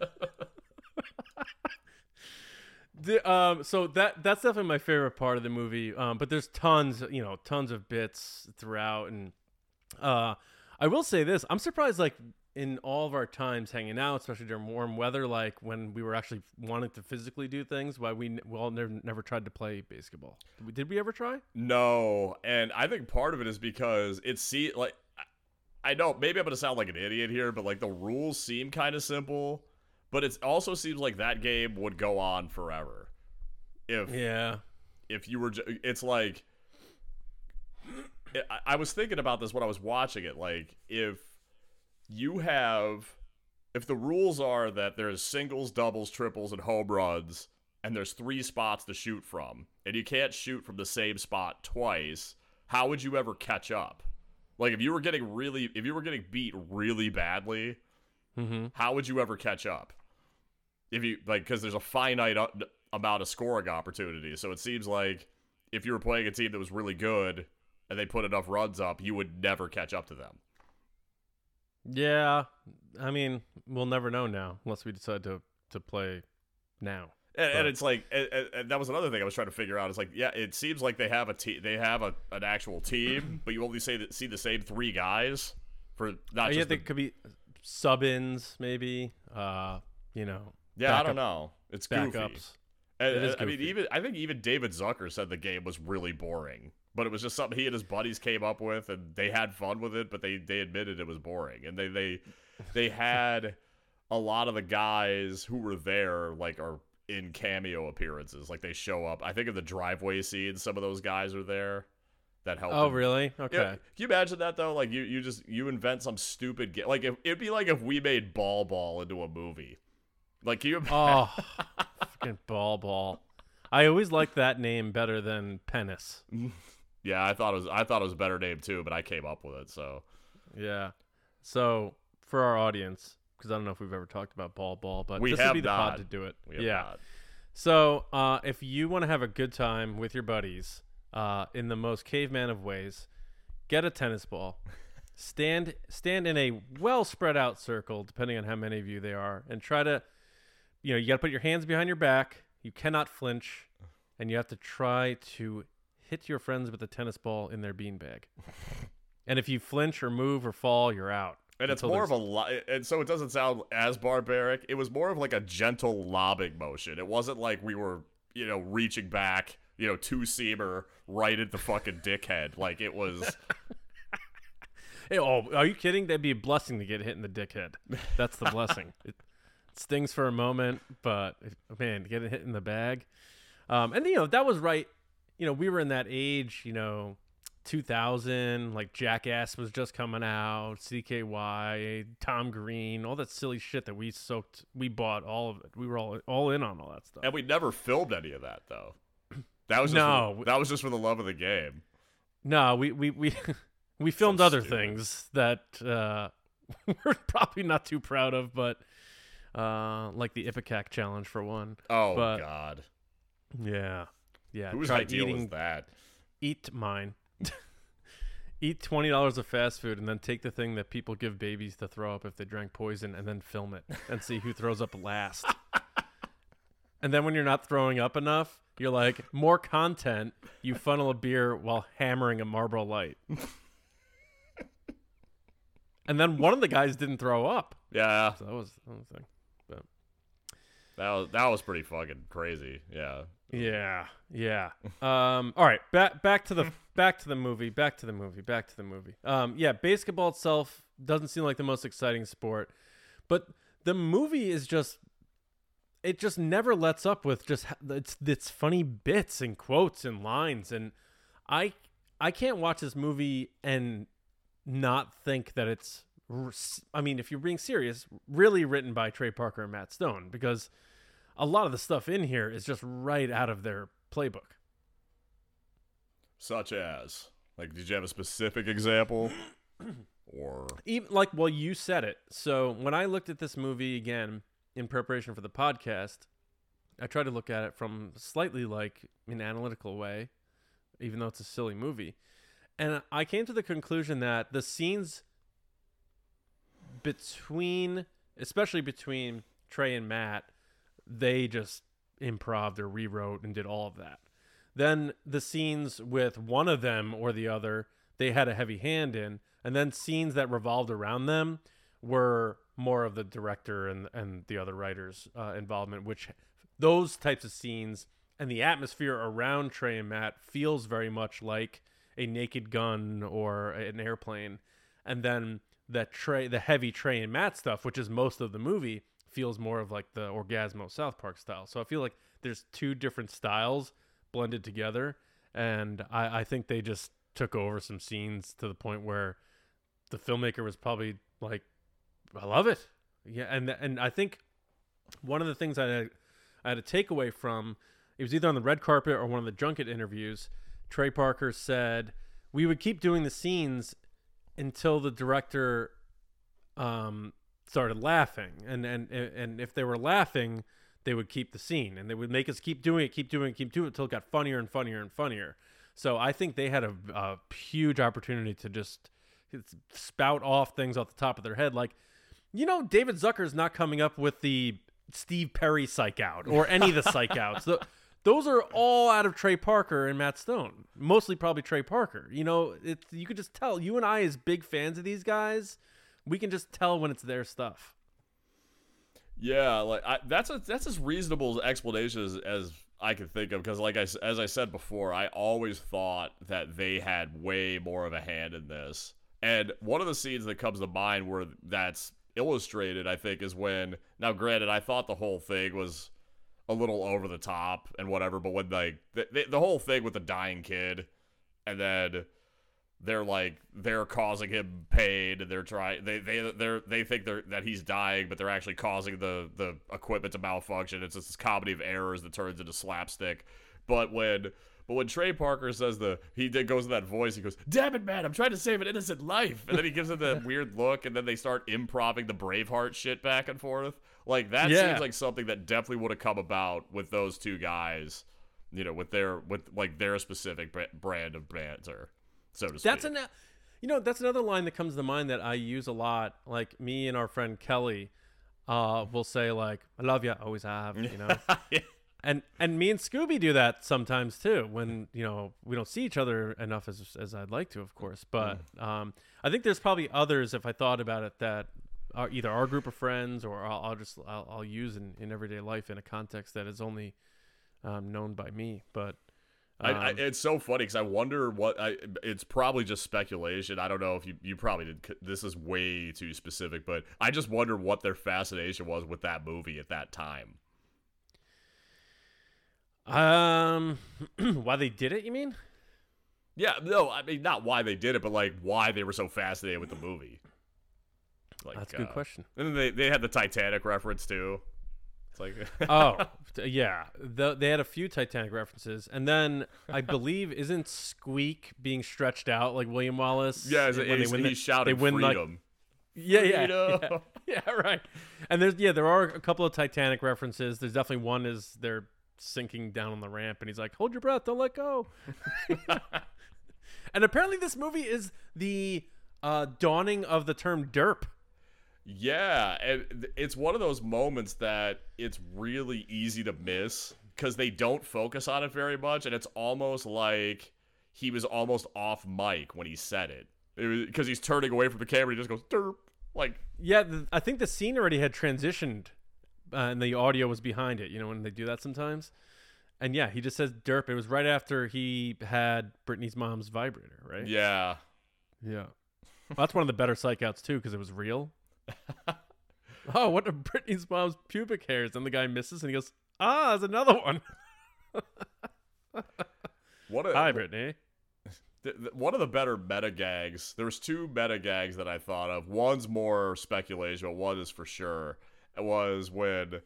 So that's definitely my favorite part of the movie. But there's tons of bits throughout, and I will say this: I'm surprised, like, in all of our times hanging out, especially during warm weather, like when we were actually wanting to physically do things, why we all never tried to play basketball. Did we ever try? No, and I think part of it is because like, I know maybe I'm gonna sound like an idiot here, but like the rules seem kind of simple, but it also seems like that game would go on forever. If you were, it's like, I was thinking about this when I was watching it, like if the rules are that there's singles, doubles, triples, and home runs, and there's 3 spots to shoot from, and you can't shoot from the same spot twice, how would you ever catch up? Like, if you were getting beat really badly, how would you ever catch up? If you, like, because there's a finite amount of scoring opportunities, so it seems like if you were playing a team that was really good and they put enough runs up, you would never catch up to them. Yeah, I mean, we'll never know now unless we decide to play now. And it's like, and that was another thing I was trying to figure out. It's like, yeah, it seems like they have an actual team, but you only see the same 3 guys for not just. They could be sub-ins, maybe. Yeah, I don't know. It's goofy. Backups. I mean, I think even David Zucker said the game was really boring. But it was just something he and his buddies came up with, and they had fun with it, but they admitted it was boring. And they had a lot of the guys who were there, like, are in cameo appearances. Like, they show up. I think in the driveway scene, some of those guys are there that helped. Oh, really? Okay. Yeah, can you imagine that though? Like you invent some stupid game. Like it'd be like if we made Ball into a movie. Like can you? Oh, fucking Ball. I always liked that name better than Penis. Yeah, I thought it was a better name too, but I came up with it. So yeah. So for our audience, because I don't know if we've ever talked about Ball, but we this have would be the not. pod to do it. We have yeah. not. So if you want to have a good time with your buddies, in the most caveman of ways, get a tennis ball, stand in a well spread out circle, depending on how many of you there are, and try to, you got to put your hands behind your back. You cannot flinch, and you have to try to hit your friends with a tennis ball in their beanbag. And if you flinch or move or fall, you're out. And it's more of and so it doesn't sound as barbaric. It was more of like a gentle lobbing motion. It wasn't like we were, reaching back, two-seamer right at the fucking dickhead. Like it was. Hey, are you kidding? That'd be a blessing to get hit in the dickhead. That's the blessing. It stings for a moment, but man, to get it hit in the bag. And that was right. We were in that age, 2000, like Jackass was just coming out, CKY, Tom Green, all that silly shit that we bought all of it. We were all in on all that stuff. And we never filmed any of that though. That was just for the love of the game. No, we filmed other things that we're probably not too proud of, but like the Ipecac challenge for one. Oh, God. Yeah. Whose idea was that? Eat mine. Eat $20 of fast food and then take the thing that people give babies to throw up if they drank poison and then film it and see who throws up last. And then when you're not throwing up enough, you're like, more content, you funnel a beer while hammering a Marlboro Light. And then one of the guys didn't throw up. Yeah. So that was the thing. But that was pretty fucking crazy. Yeah. Yeah. All right. Back to the movie. Yeah. Basketball itself doesn't seem like the most exciting sport, but the movie is it just never lets up with just its funny bits and quotes and lines, and I can't watch this movie and not think that it's, if you're being serious, really written by Trey Parker and Matt Stone, because a lot of the stuff in here is just right out of their playbook. Such as, like, did you have a specific example? Or even you said it. So when I looked at this movie again in preparation for the podcast, I tried to look at it from slightly like an analytical way, even though it's a silly movie. And I came to the conclusion that the scenes especially between Trey and Matt, they just improv'd or rewrote and did all of that. Then the scenes with one of them or the other, they had a heavy hand in. And then scenes that revolved around them were more of the director and the other writers' involvement, which those types of scenes and the atmosphere around Trey and Matt feels very much like a Naked Gun or an Airplane. And then the heavy Trey and Matt stuff, which is most of the movie, feels more of like the Orgasmo South Park style. So I feel like there's two different styles blended together, and I think they just took over some scenes to the point where the filmmaker was probably like, I love it. Yeah, and I think one of the things I had a takeaway from, it was either on the red carpet or one of the junket interviews, Trey Parker said, we would keep doing the scenes until the director started laughing, and if they were laughing, they would keep the scene, and they would make us keep doing it until it got funnier and funnier and funnier. So I think they had a huge opportunity to just spout off things off the top of their head, like, David Zucker's not coming up with the Steve Perry psych out or any of the psych outs. Those are all out of Trey Parker and Matt Stone, mostly probably Trey Parker. You could just tell. You and I, as big fans of these guys, we can just tell when it's their stuff. Yeah, like that's as reasonable explanation as I could think of, because as I said before, I always thought that they had way more of a hand in this. And one of the scenes that comes to mind where that's illustrated, I think, is when, now granted, I thought the whole thing was a little over the top and whatever, but when the whole thing with the dying kid, and then they're causing him pain, and they're trying they think that he's dying, but they're actually causing the equipment to malfunction. It's just this comedy of errors that turns into slapstick. But when Trey Parker says goes in that voice, he goes, "Damn it, man, I'm trying to save an innocent life," and then he gives him that weird look, and then they start improving the Braveheart shit back and forth. Like that seems like something that definitely would have come about with those two guys, with their specific brand of banter, so to speak. That's another line that comes to mind that I use a lot. Like me and our friend Kelly will say like, "I love you, always have," Yeah. And me and Scooby do that sometimes too when we don't see each other enough as I'd like to, of course. But I think there's probably others, if I thought about it, that are either our group of friends or I'll use in everyday life in a context that is only known by me. But it's so funny because I wonder it's probably just speculation. I don't know if you probably did. This is way too specific, but I just wonder what their fascination was with that movie at that time. Why they did it, you mean? Yeah, no, I mean not why they did it, but like why they were so fascinated with the movie. Like, that's a good question. And then they had the Titanic reference too. It's like oh yeah, they had a few Titanic references, and then I believe isn't Squeak being stretched out like William Wallace? Yeah, he's shouting freedom. Yeah, right. And there are a couple of Titanic references. There's definitely one is they're sinking down on the ramp and he's like, "Hold your breath, don't let go." And apparently this movie is the dawning of the term derp. Yeah, and it's one of those moments that it's really easy to miss because they don't focus on it very much, and it's almost like he was almost off mic when he said it because he's turning away from the camera. He just goes derp. Like, yeah, I think the scene already had transitioned and the audio was behind it, when they do that sometimes. And yeah, he just says derp. It was right after he had Britney's mom's vibrator, right? Yeah. Well, that's one of the better psych outs too, because it was real. Oh, what are Britney's mom's pubic hairs? And the guy misses and he goes, there's another one. Hi, Britney. One of the better meta gags, there was two meta gags that I thought of. One's more speculation, but one is for sure. It was when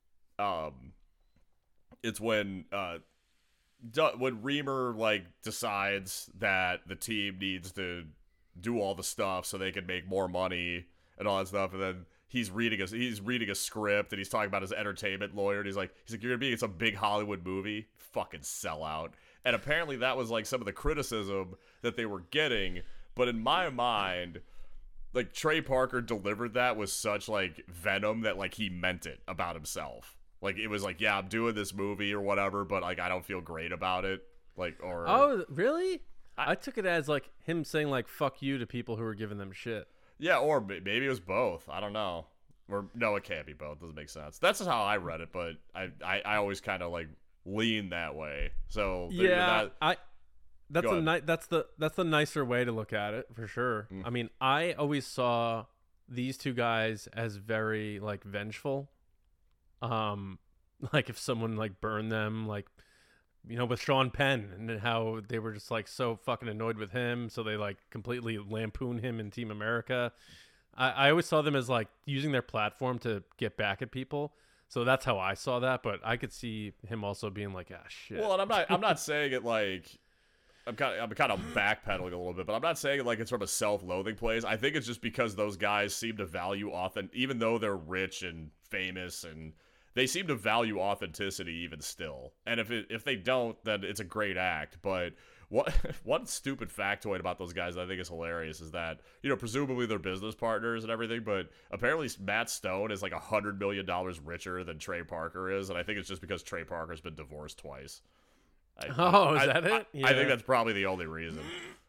when Reamer like decides that the team needs to do all the stuff so they can make more money and all that stuff, and then he's reading a script and he's talking about his entertainment lawyer, and he's like you're gonna be in some big Hollywood movie, fucking sellout. And apparently that was like some of the criticism that they were getting, but in my mind, like Trey Parker delivered that with such like venom that like he meant it about himself. Like it was like, yeah, I'm doing this movie or whatever, but like I don't feel great about it. Like, or oh, really? I took it as like him saying like "fuck you" to people who were giving them shit. Yeah, or maybe it was both. I don't know. Or no, it can't be both. Doesn't make sense. That's just how I read it, but I always kind of like lean that way. So yeah, that's the nicer way to look at it for sure. I mean, I always saw these two guys as very like vengeful. Like if someone like burned them, like with Sean Penn and how they were just like so fucking annoyed with him, so they like completely lampoon him in Team America. I always saw them as like using their platform to get back at people. So that's how I saw that, but I could see him also being like, shit. Well, and I'm not saying it like I'm kind of backpedaling a little bit, but I'm not saying it like it's from a self-loathing place. I think it's just because those guys seem to value even though they're rich and famous, and they seem to value authenticity even still. And if they don't, then it's a great act. But one stupid factoid about those guys that I think is hilarious is that, presumably they're business partners and everything, but apparently Matt Stone is like $100 million richer than Trey Parker is, and I think it's just because Trey Parker's been divorced twice. Is that it? Yeah. I think that's probably the only reason.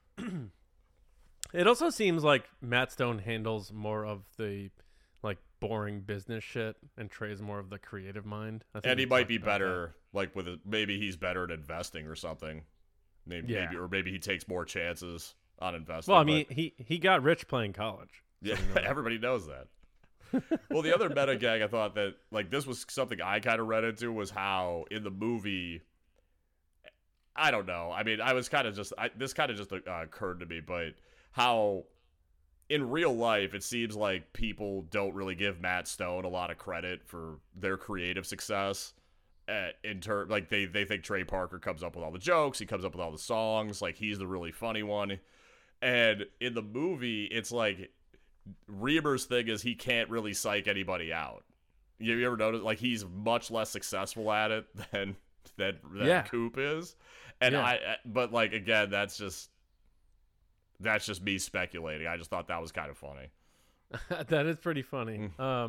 It also seems like Matt Stone handles more of the like boring business shit, and Trey's more of the creative mind. And he might be better, like maybe he's better at investing or something. Maybe he takes more chances on investing. Well, I mean, he got rich playing college. Yeah, so everybody knows that. Well, the other meta gag I thought that like this was something I kind of read into was how in the movie, I don't know. I mean, I was kind of just this kind of just occurred to me, but how in real life it seems like people don't really give Matt Stone a lot of credit for their creative success. In turn, like they think Trey Parker comes up with all the jokes, he comes up with all the songs, like he's the really funny one. And in the movie, it's like Reamer's thing is he can't really psych anybody out. You ever notice like he's much less successful at it than Coop is? And but like again, that's just me speculating. I just thought that was kind of funny. That is pretty funny.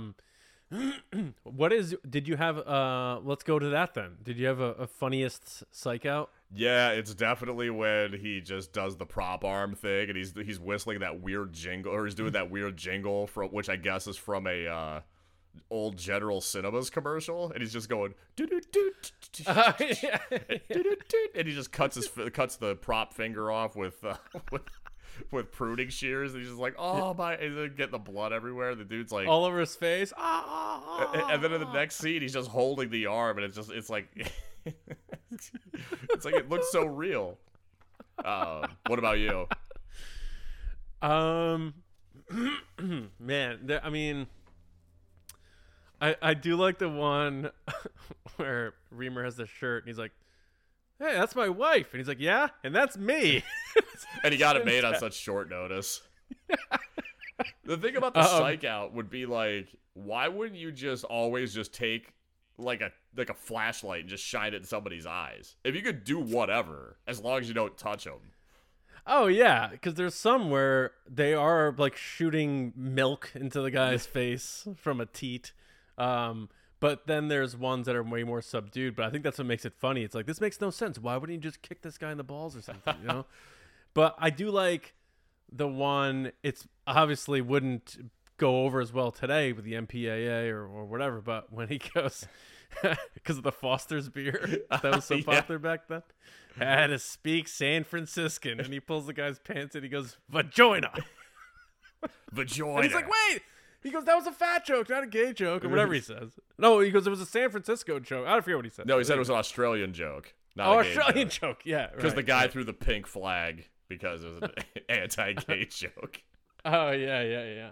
Did you have let's go to that then. Did you have a funniest psych out? Yeah, it's definitely when he just does the prop arm thing and he's whistling that weird jingle, or he's doing that weird jingle from which I guess is from a old General Cinemas commercial, and he's just going and he just cuts the prop finger off with pruning shears, and he's just like, oh my, and then getting the blood everywhere. The dude's like all over his face. And then in the next scene, he's just holding the arm, and it's like it's like it looks so real. What about you? Man, I mean, I do like the one where Reamer has the shirt and he's like, hey, that's my wife. And he's like, yeah, and that's me. And he got it made on such short notice. The thing about the psych out would be like, why wouldn't you just always just take like a flashlight and just shine it in somebody's eyes? If you could do whatever, as long as you don't touch them. Oh, yeah, because there's some where they are like shooting milk into the guy's face from a teat. But then there's ones that are way more subdued. But I think that's what makes it funny. It's like, this makes no sense. Why wouldn't you just kick this guy in the balls or something, you know? But I do like the one, it's obviously wouldn't go over as well today with the MPAA or whatever. But when he goes, because of the Foster's beer that was so popular back then, had to speak San Franciscan. And he pulls the guy's pants and he goes, vagina. Vagina. And he's like, wait. He goes, that was a fat joke, not a gay joke, or whatever he says. No, he goes, it was a San Francisco joke. I don't forget what he said. No, he said it was an Australian joke. Not a gay Australian joke. Yeah. Because the guy threw the pink flag because it was an anti-gay joke. Oh, yeah.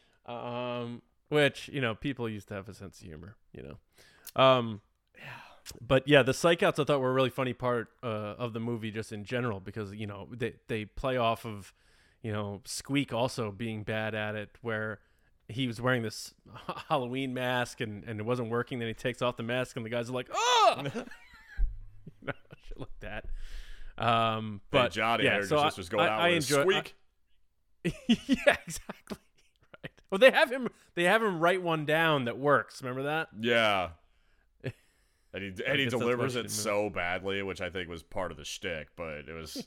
Which, you know, people used to have a sense of humor, you know. But yeah, the psych outs I thought were a really funny part of the movie just in general because, you know, they play off of, you know, Squeak also being bad at it where he was wearing this Halloween mask and it wasn't working. Then he takes off the mask and the guys are like, oh, you know, shit like that. But hey, Johnny, yeah, so just was going out with Squeak. Yeah, exactly. Right. Well, they have him write one down that works. Remember that? Yeah. And he delivers it so badly, which I think was part of the shtick, but it was.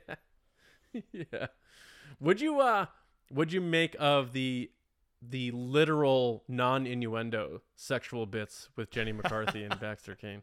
Yeah. Would you make of the literal non-innuendo sexual bits with Jenny McCarthy and Baxter Kane?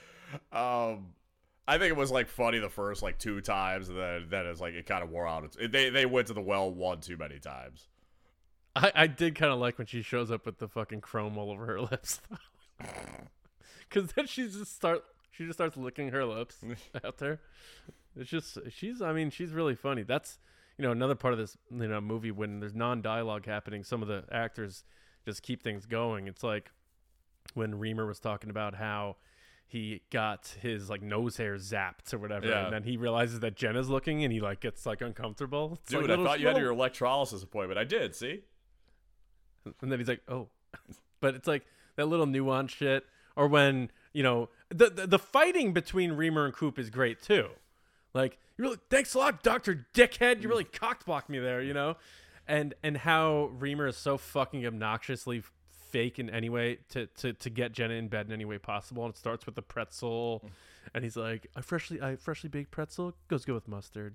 I think it was like funny the first like 2 times, and then it's like it kind of wore out. They went to the well one too many times. I did kind of like when she shows up with the fucking chrome all over her lips, because then she just starts licking her lips out there. It's just she's really funny. That's, you know, another part of this, you know, movie when there's non-dialogue happening, some of the actors just keep things going. It's like when Reamer was talking about how he got his like nose hair zapped or whatever, and then he realizes that Jenna's looking and he like gets like uncomfortable. It's Dude, like, I thought you had your electrolysis appointment. I did, see? And then he's like, oh. But it's like that little nuance shit. Or when, you know, the fighting between Reamer and Coop is great too. Like, you really, thanks a lot, Dr. Dickhead. You really cockblocked me there, you know? And how Reamer is so fucking obnoxiously fake in any way to get Jenna in bed in any way possible. And it starts with the pretzel. And he's like, I freshly baked pretzel goes good with mustard.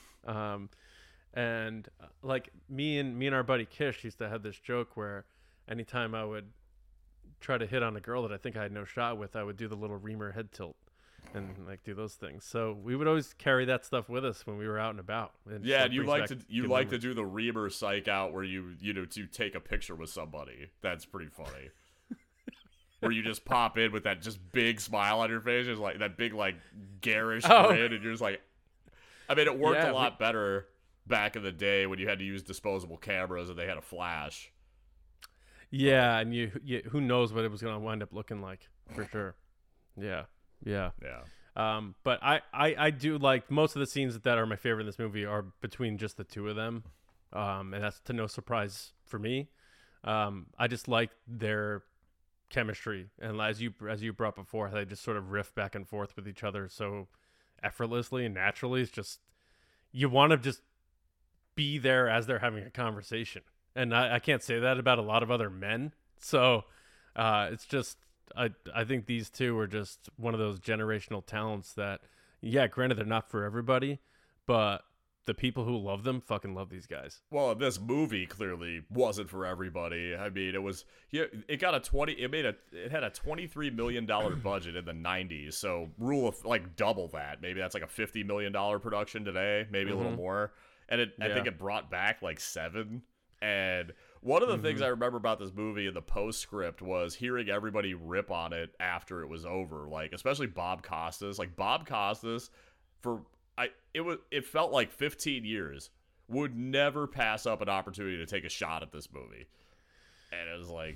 And like me and our buddy Kish used to have this joke where anytime I would try to hit on a girl that I think I had no shot with, I would do the little Reamer head tilt and like do those things. So we would always carry that stuff with us when we were out and about. And yeah, and you like to do the Reamer psych out where you know to take a picture with somebody. That's pretty funny. where you just pop in with that just big smile on your face, just like that big like garish grin, and you're just like, I mean, it worked a lot better back in the day when you had to use disposable cameras and they had a flash. Yeah, and you who knows what it was going to wind up looking like, for sure. Yeah. But I do like most of the scenes that are my favorite in this movie are between just the two of them, and that's to no surprise for me. I just like their chemistry, and as you brought before, they just sort of riff back and forth with each other so effortlessly and naturally. It's just, you want to just be there as they're having a conversation. And I can't say that about a lot of other men. So it's just, I think these two are just one of those generational talents that, yeah, granted, they're not for everybody, but the people who love them fucking love these guys. Well, this movie clearly wasn't for everybody. I mean, it was, it had a $23 million budget in the 90s. So rule of like double that. Maybe that's like a $50 million production today, maybe a little more. And I think it brought back like 7. And one of the things I remember about this movie in the postscript was hearing everybody rip on it after it was over. Like, especially Bob Costas. Like, Bob Costas, it felt like 15 years, would never pass up an opportunity to take a shot at this movie. And it was like,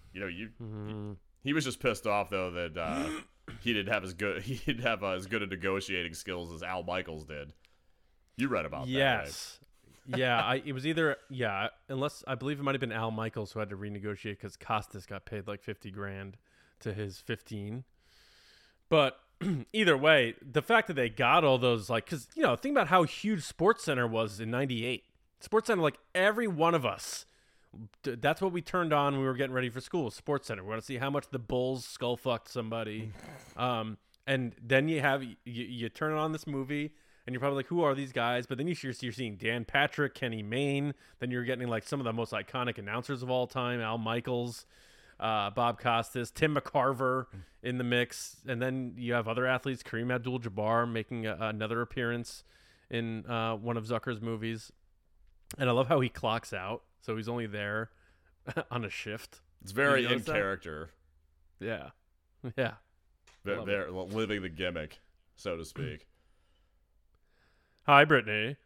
he was just pissed off though that he didn't have as good a negotiating skills as Al Michaels did. You read about that, right? Yeah, it was either, unless I believe it might have been Al Michaels who had to renegotiate because Costas got paid like $50,000 to his 15. But either way, the fact that they got all those, like, because, think about how huge SportsCenter was in 98. SportsCenter, like, every one of us, that's what we turned on when we were getting ready for school, SportsCenter. We want to see how much the Bulls skull-fucked somebody. And then you turn on this movie, and you're probably like, who are these guys? But then you're seeing Dan Patrick, Kenny Mayne. Then you're getting like some of the most iconic announcers of all time, Al Michaels, Bob Costas, Tim McCarver in the mix. And then you have other athletes, Kareem Abdul-Jabbar making another appearance in one of Zucker's movies. And I love how he clocks out. So he's only there on a shift. It's very in character. Yeah. Yeah. They're living the gimmick, so to speak. Hi, Brittany.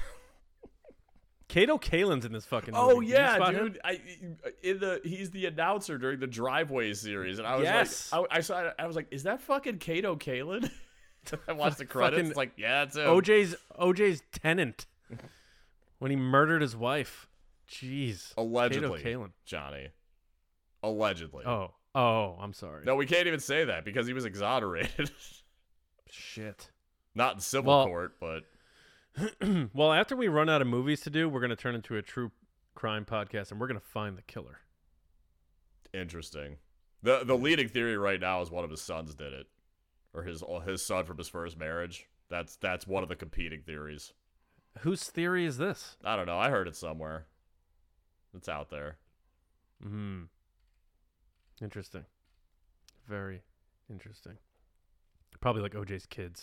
Kato Kaelin's in this fucking movie. Oh yeah, dude! He's the announcer during the Driveway series, and I was like, I was like, is that fucking Kato Kaelin? I watched the credits. It's like, yeah, that's him. OJ's tenant when he murdered his wife. Jeez, allegedly, Kato Kaelin. Johnny. Allegedly. Oh, I'm sorry. No, we can't even say that because he was exonerated. Shit. Not in civil court, but. Well, after we run out of movies to do, we're going to turn into a true crime podcast, and we're going to find the killer. Interesting. The leading theory right now is one of his sons did it, or his son from his first marriage. That's one of the competing theories. Whose theory is this? I don't know. I heard it somewhere. It's out there. Interesting. Very interesting. Probably like OJ's kids.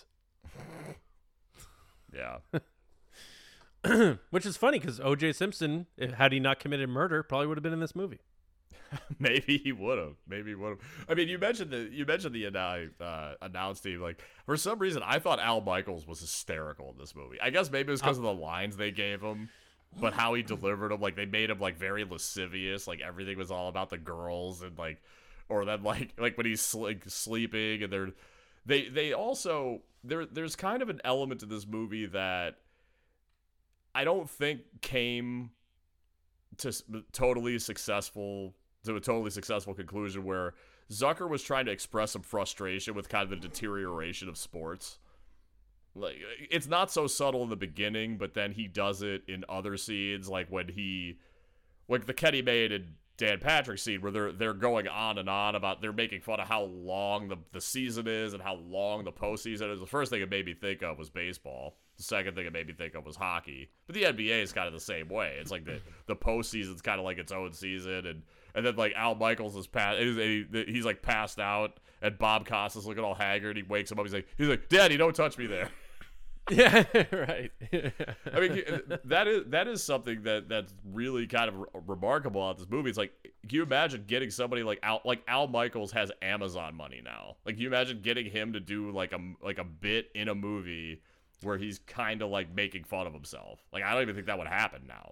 Yeah. Which is funny because O.J. Simpson, had he not committed murder, probably would have been in this movie. Maybe he would have. I mean, you mentioned the announce team. Like, for some reason, I thought Al Michaels was hysterical in this movie. I guess maybe it was because of the lines they gave him, but how he delivered them. Like, they made him like very lascivious. Like, everything was all about the girls, and like, or then like when he's sleeping, and they also. There's kind of an element to this movie that I don't think came to a totally successful conclusion, where Zucker was trying to express some frustration with kind of the deterioration of sports. Like, it's not so subtle in the beginning, but then he does it in other scenes, like when like the Kenny Mayne and Dan Patrick scene where they're going on and on about, they're making fun of how long the season is and how long the postseason is. The first thing it made me think of was baseball. The second thing it made me think of was hockey. But the NBA is kind of the same way. It's like the postseason's kind of like its own season, and then like Al Michaels he's like passed out, and Bob Costas looking all haggard. He wakes him up. He's like, Daddy, don't touch me there. Yeah, right. I mean, that is something that's really kind of remarkable about this movie. It's like, can you imagine getting somebody like Al Michaels has Amazon money now? Like, can you imagine getting him to do like a bit in a movie where he's kind of like making fun of himself? Like, I don't even think that would happen now.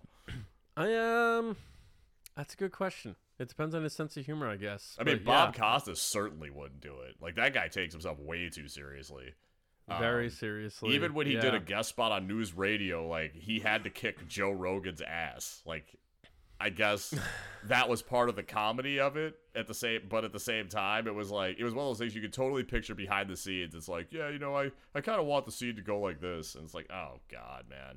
That's a good question. It depends on his sense of humor, I guess. I mean, But, Bob Costas certainly wouldn't do it. Like, that guy takes himself way too seriously. Very seriously. Even when he did a guest spot on News Radio, like, he had to kick Joe Rogan's ass. Like, I guess that was part of the comedy of it. But at the same time, it was like, it was one of those things you could totally picture behind the scenes. It's like, yeah, I kind of want the scene to go like this, and it's like, oh god, man.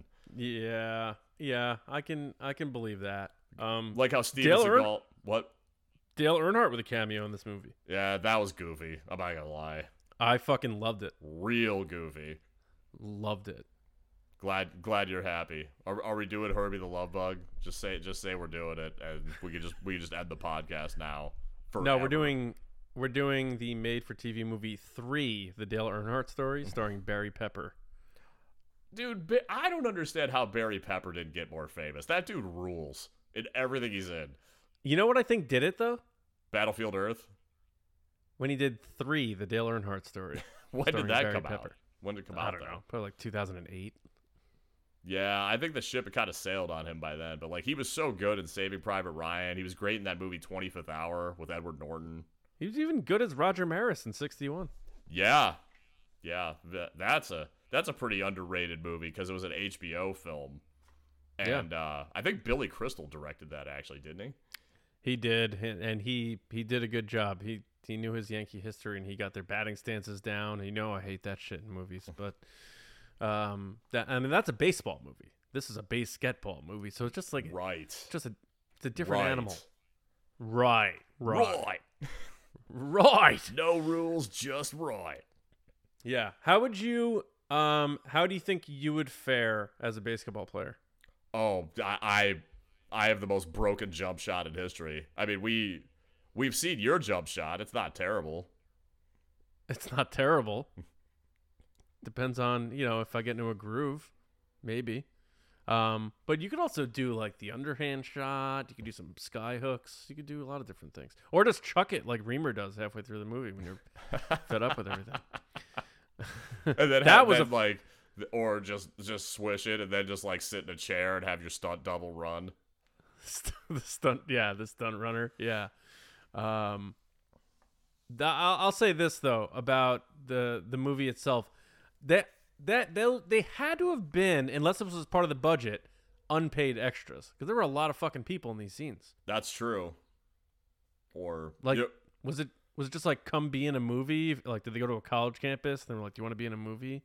Yeah, I can believe that. Like how Steven Seagal. What? Dale Earnhardt with a cameo in this movie. Yeah, that was goofy. I'm not gonna lie. I fucking loved it. Real goofy. Loved it. Glad you're happy. Are we doing Herbie the Love Bug? Just say we're doing it, and we can just end the podcast now. Forever. No, we're doing the made-for-TV movie 3, the Dale Earnhardt story, starring Barry Pepper. Dude, I don't understand how Barry Pepper didn't get more famous. That dude rules in everything he's in. You know what I think did it though? Battlefield Earth. When he did 3, the Dale Earnhardt story. When did that Barry come Pepper. out? When did it come out? I don't know. Probably like 2008. Yeah, I think the ship had kind of sailed on him by then. But like, he was so good in Saving Private Ryan. He was great in that movie 25th Hour with Edward Norton. He was even good as Roger Maris in 61. Yeah, that's a pretty underrated movie because it was an HBO film. And I think Billy Crystal directed that, actually, didn't he? He did, and he did a good job. He knew his Yankee history, and he got their batting stances down. You know, I hate that shit in movies, but that's a baseball movie. This is a basketball movie, so it's just like it's a different animal. Right. No rules, just right. Yeah. How would you? How do you think you would fare as a basketball player? Oh, I have the most broken jump shot in history. I mean, we've seen your jump shot. It's not terrible. It's not terrible. Depends on, if I get into a groove, maybe. But you could also do like the underhand shot. You could do some sky hooks. You could do a lot of different things. Or just chuck it like Reamer does halfway through the movie when you're fed up with everything. And then or just swish it and then just like sit in a chair and have your stunt double run. The stunt runner. Yeah. I'll say this though about the movie itself, that they had to have been, unless it was part of the budget, unpaid extras, because there were a lot of fucking people in these scenes. That's true. Or like, was it just like, come be in a movie? Like, did they go to a college campus and they were like, do you want to be in a movie?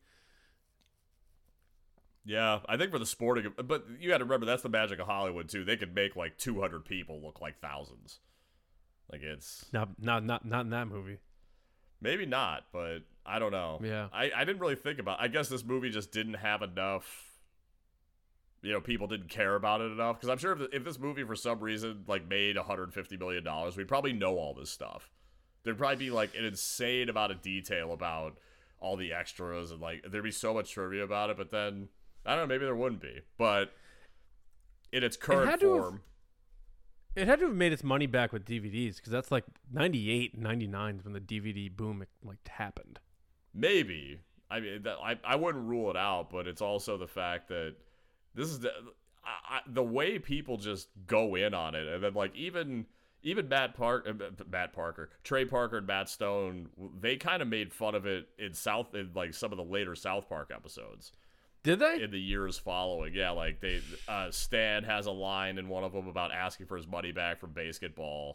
Yeah, I think for the sporting, but you got to remember, that's the magic of Hollywood too. They could make like 200 people look like thousands. Like, it's not in that movie. Maybe not, but I don't know. Yeah, I didn't really think about. I guess this movie just didn't have enough. People didn't care about it enough, because I'm sure if this movie for some reason like made $150 million, we'd probably know all this stuff. There'd probably be like an insane amount of detail about all the extras, and like there'd be so much trivia about it. But then I don't know, maybe there wouldn't be. But in its current form, it had to have made its money back with DVDs, because that's like 98, 99 when the DVD boom like happened. Maybe. I mean, I wouldn't rule it out, but it's also the fact that this is the way people just go in on it, and then like even Matt Parker, Trey Parker, and Matt Stone, they kind of made fun of it in like some of the later South Park episodes. Did they? In the years following, yeah, like Stan has a line in one of them about asking for his money back from basketball.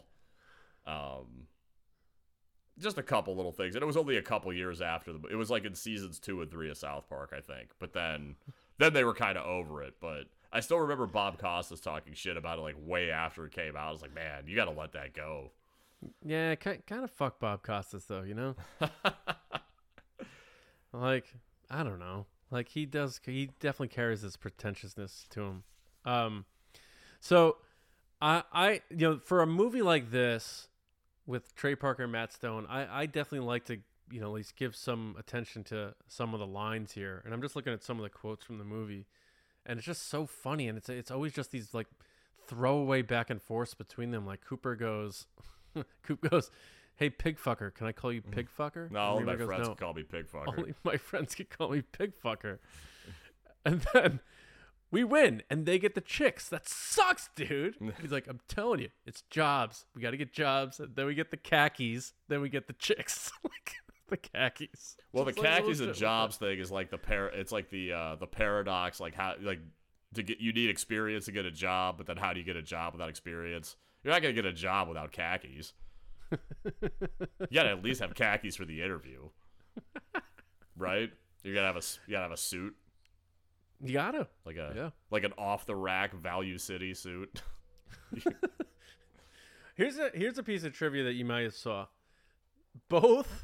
Just a couple little things, and it was only a couple years after it was like in seasons 2 and 3 of South Park, I think. But then they were kind of over it. But I still remember Bob Costas talking shit about it like way after it came out. I was like, man, you got to let that go. Yeah, kind of fuck Bob Costas though, Like, I don't know. Like, he definitely carries this pretentiousness to him. So I for a movie like this with Trey Parker and Matt Stone, I definitely like to at least give some attention to some of the lines here. And I'm just looking at some of the quotes from the movie, and it's just so funny. And it's always just these like throwaway back and forth between them. Like Cooper goes, "Hey, pig fucker, can I call you pig fucker?" No, all my friends can call me pig fucker. Only my friends can call me pig fucker. And then we win, and they get the chicks. That sucks, dude. He's like, I'm telling you, it's jobs. We got to get jobs. And then we get the khakis. Then we get the chicks. Like the khakis. Well, Just the like khakis and bullshit. jobs thing is like it's like the paradox. Like how you need experience to get a job, but then how do you get a job without experience? You're not gonna get a job without khakis. You gotta at least have khakis for the interview, right? You gotta have a suit. You gotta. Like an off the rack Value City suit. Here's a piece of trivia that you might have saw. Both.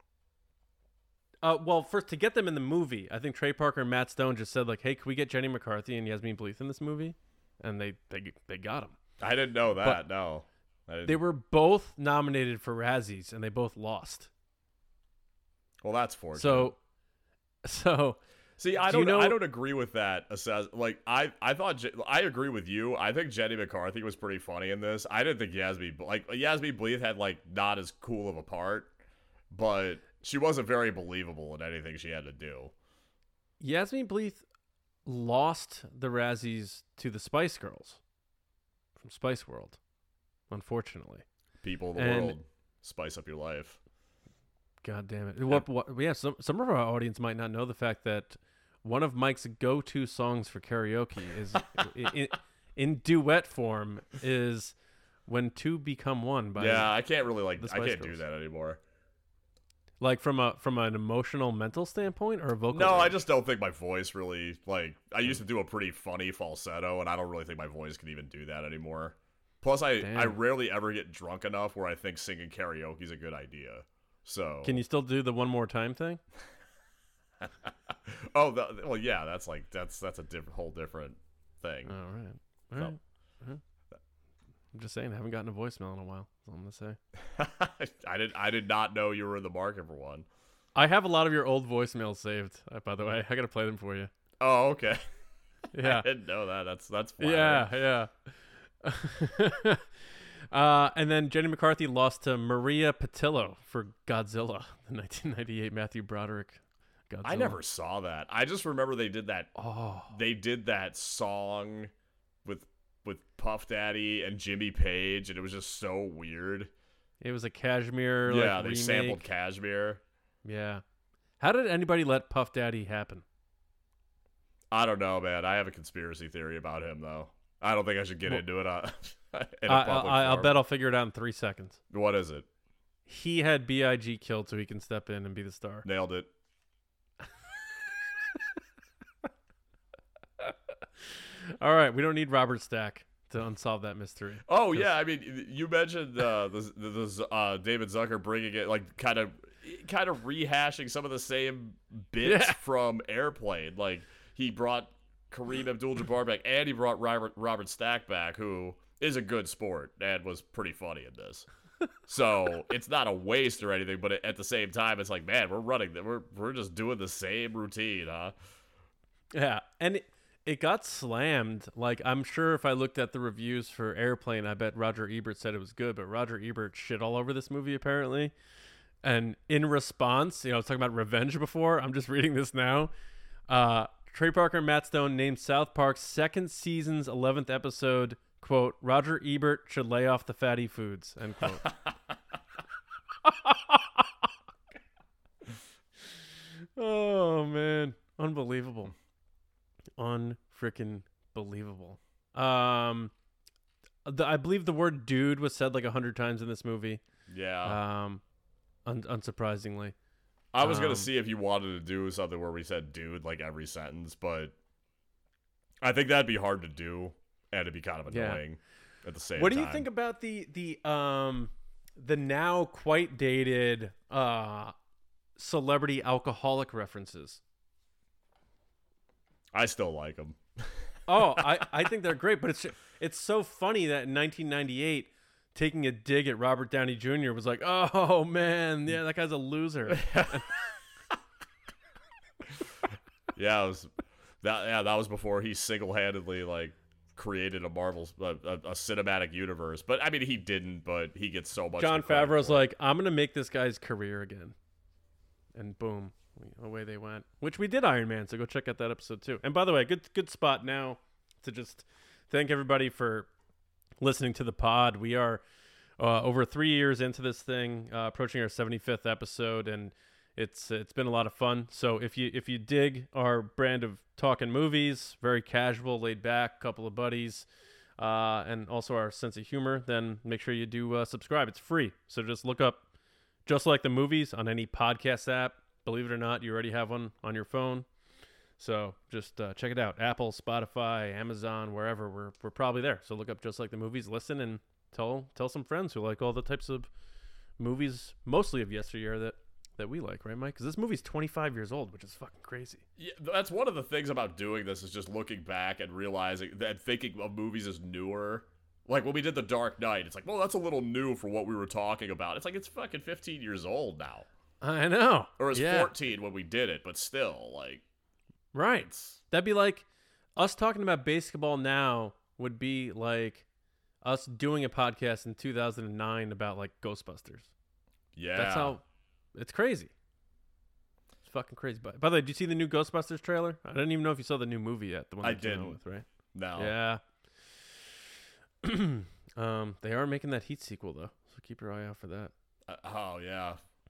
Well, first to get them in the movie, I think Trey Parker and Matt Stone just said like, "Hey, can we get Jenny McCarthy and Yasmin Bleeth in this movie?" And they got them. I didn't know that. No, they were both nominated for Razzies and they both lost. Well, that's fortunate. So. See, I don't agree with that. Like I agree with you. I think Jenny McCarthy was pretty funny in this. I didn't think Yasmin Bleeth had like not as cool of a part, but she wasn't very believable in anything she had to do. Yasmin Bleeth lost the Razzies to the Spice Girls from Spice World, unfortunately. People of the world, spice up your life. God damn it! Some of our audience might not know the fact that one of Mike's go-to songs for karaoke is in duet form is "When Two Become One" by I can't really I can't Girls. do that anymore. Like from an emotional, mental standpoint, or a vocal. No, range? I just don't think my voice really I used to do a pretty funny falsetto, and I don't really think my voice can even do that anymore. Plus, I rarely ever get drunk enough where I think singing karaoke is a good idea. So can you still do the one more time thing? Well, yeah, that's a whole different thing. All right. I'm just saying, I haven't gotten a voicemail in a while. That's all I'm gonna say. I did not know you were in the market for one. I have a lot of your old voicemails saved. By the way, I gotta play them for you. Oh, okay. Yeah, I didn't know that. That's flattering. Yeah. And then Jenny McCarthy lost to Maria Patillo for Godzilla, the 1998 Matthew Broderick Godzilla. I never saw that. I just remember they did that. Oh, they did that song with Puff Daddy and Jimmy Page, and it was just so weird. It was a Kashmir. Yeah, they remake. sampled Kashmir. Yeah. How did anybody let Puff Daddy happen? I don't know, man. I have a conspiracy theory about him, though. I don't think I should get into it. I'll bet I'll figure it out in 3 seconds. What is it? He had B.I.G. killed so he can step in and be the star. Nailed it. All right, we don't need Robert Stack to unsolve that mystery. Oh yeah, I mean, you mentioned David Zucker bringing it, like kind of rehashing some of the same bits from Airplane. Like he brought Kareem Abdul-Jabbar back, and he brought Robert Stack back, who is a good sport and was pretty funny in this. So it's not a waste or anything, but at the same time, it's like, man, we're just doing the same routine, huh? Yeah, and it got slammed. Like, I'm sure if I looked at the reviews for Airplane, I bet Roger Ebert said it was good, but Roger Ebert shit all over this movie, apparently. And in response, I was talking about revenge before. I'm just reading this now. Trey Parker and Matt Stone named South Park's second season's 11th episode, quote, "Roger Ebert should lay off the fatty foods," end quote. Oh, man. Unbelievable. Unfreaking believable. I believe the word dude was said like 100 times in this movie. Yeah. Unsurprisingly. I was going to see if you wanted to do something where we said dude like every sentence, but I think that'd be hard to do and it'd be kind of annoying at the same time. What do you think about the now quite dated celebrity alcoholic references? I still like them. Oh, I think they're great, but it's so funny that in 1998 taking a dig at Robert Downey Jr. was like, oh man, yeah, that guy's a loser. Yeah, that was before he single-handedly like created a Marvel a cinematic universe. But I mean, he didn't. But he gets so much. Jon Favreau's like, I'm gonna make this guy's career again, and boom, away they went. Which we did Iron Man, so go check out that episode too. And by the way, good spot now to just thank everybody for listening to the pod. We are over 3 years into this thing, approaching our 75th episode, and it's been a lot of fun. So if you dig our brand of talking movies, very casual, laid back, couple of buddies, and also our sense of humor, then make sure you do subscribe. It's free. So just look up Just Like the Movies on any podcast app. Believe it or not, you already have one on your phone. So just check it out. Apple, Spotify, Amazon, wherever. We're probably there. So look up Just Like the Movies, listen, and tell some friends who like all the types of movies, mostly of yesteryear, that we like, right, Mike? Because this movie's 25 years old, which is fucking crazy. Yeah, that's one of the things about doing this is just looking back and realizing that thinking of movies as newer. Like when we did The Dark Knight, it's like, well, that's a little new for what we were talking about. It's like it's fucking 15 years old now. I know. Or it was 14 when we did it, but still, like... Right. That'd be like us talking about basketball now would be like us doing a podcast in 2009 about like Ghostbusters. Yeah. That's how it's crazy. It's fucking crazy. By the way, did you see the new Ghostbusters trailer? I didn't even know if you saw the new movie yet. The one that came out with, right? No. Yeah. They are making that Heat sequel though, so keep your eye out for that. Oh yeah.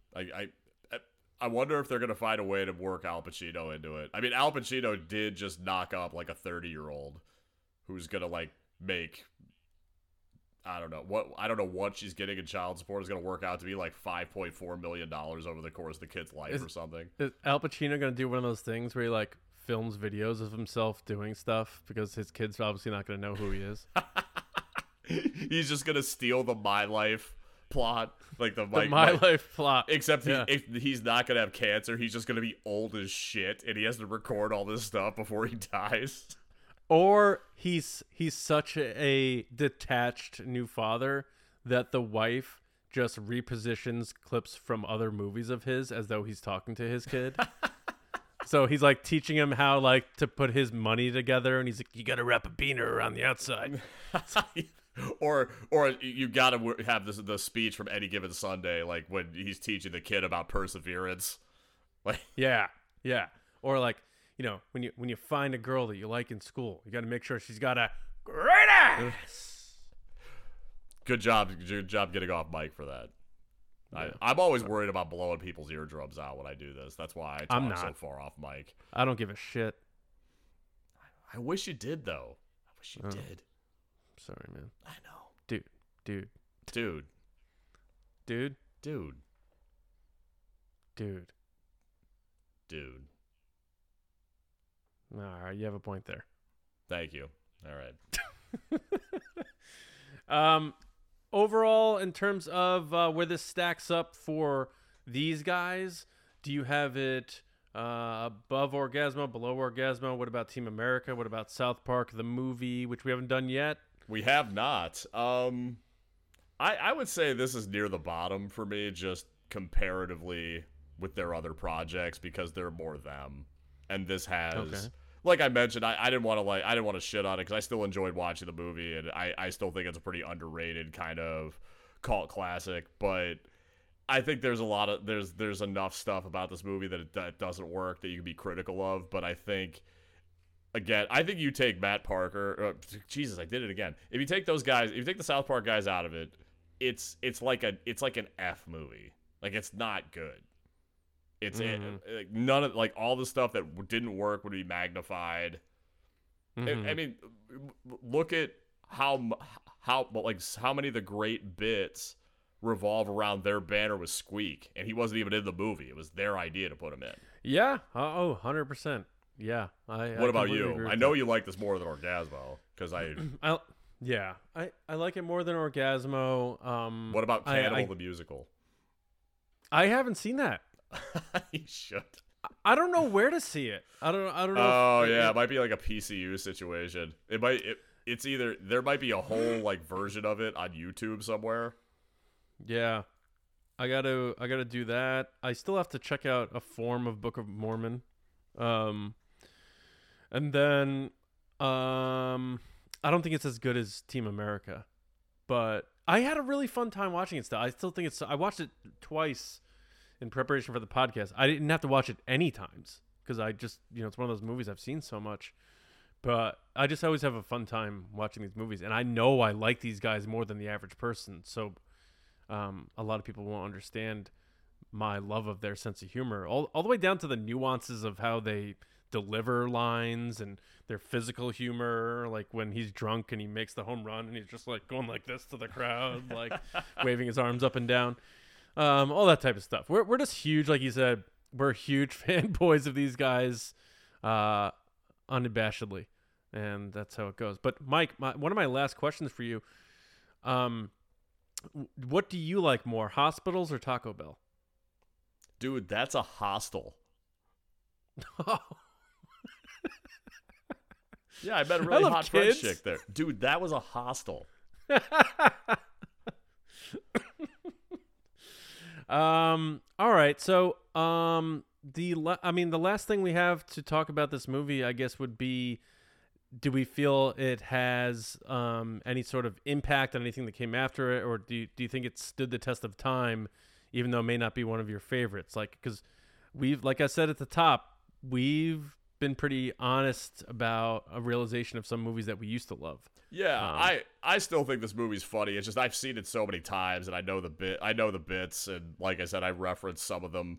I wonder if they're going to find a way to work Al Pacino into it. I mean, Al Pacino did just knock up like a 30-year-old who's going to like make, I don't know what she's getting in child support is going to work out to be like $5.4 million over the course of the kid's life or something. Is Al Pacino going to do one of those things where he like films videos of himself doing stuff because his kid's obviously not going to know who he is? He's just going to steal the My Life plot, like the My Life plot, except he's not gonna have cancer. He's just gonna be old as shit, and he has to record all this stuff before he dies. Or he's such a detached new father that the wife just repositions clips from other movies of his as though he's talking to his kid. So he's like teaching him how like to put his money together, and he's like, "You got to wrap a beaner around the outside." Or you gotta have the speech from Any Given Sunday, like when he's teaching the kid about perseverance. Like yeah. Or like, you know, when you find a girl that you like in school, you got to make sure she's got a great ass. Good job getting off mic for that. Yeah. I'm always worried about blowing people's eardrums out when I do this. That's why I talk so far off mic. I don't give a shit. I wish you did though. I wish you did. Sorry, man. I know. Dude. All right, you have a point there. Thank you. All right. Overall, in terms of where this stacks up for these guys, do you have it above Orgasmo, below Orgasmo? What about Team America? What about South Park, the movie, which we haven't done yet? We have not. I would say this is near the bottom for me, just comparatively with their other projects, because they're more them. And this has, like I mentioned, I didn't want to shit on it because I still enjoyed watching the movie, and I still think it's a pretty underrated kind of cult classic. But I think there's there's enough stuff about this movie that doesn't work that you can be critical of. But I think. Again, I think you take Matt Parker. Jesus, I did it again. If you take those guys, if you take the South Park guys out of it, it's like an F movie. Like it's not good. It's none of like all the stuff that didn't work would be magnified. I mean, look at how many of the great bits revolve around their banner with Squeak, and he wasn't even in the movie. It was their idea to put him in. Yeah. 100%. Yeah. What about you? I know you like this more than Orgasmo because I like it more than Orgasmo. What about Cannibal the musical? I haven't seen that. You should. I don't know where to see it. I don't know. Oh yeah, it might be like a PCU situation. It might. it's either there might be a whole like version of it on YouTube somewhere. Yeah. I gotta do that. I still have to check out a form of Book of Mormon. And then I don't think it's as good as Team America. But I had a really fun time watching it still. I still think I watched it twice in preparation for the podcast. I didn't have to watch it any times because I just, it's one of those movies I've seen so much. But I just always have a fun time watching these movies. And I know I like these guys more than the average person. So a lot of people won't understand my love of their sense of humor. All the way down to the nuances of how they deliver lines and their physical humor, like when he's drunk and he makes the home run and he's just like going like this to the crowd, like waving his arms up and down, all that type of stuff. We're just huge, like you said, we're huge fanboys of these guys, unabashedly, and that's how it goes. But Mike, one of my last questions for you, what do you like more, Hospitals or Taco Bell? Dude, that's a hostel. Yeah, I met a really hot French chick there. Dude, that was a hostel. All right. So, the last thing we have to talk about this movie, I guess, would be, do we feel it has any sort of impact on anything that came after it, or do you think it stood the test of time, even though it may not be one of your favorites? Like, because like I said at the top, we've been pretty honest about a realization of some movies that we used to love. Yeah, I still think this movie's funny. It's just I've seen it so many times and I know the bits, and like I said, I referenced some of them.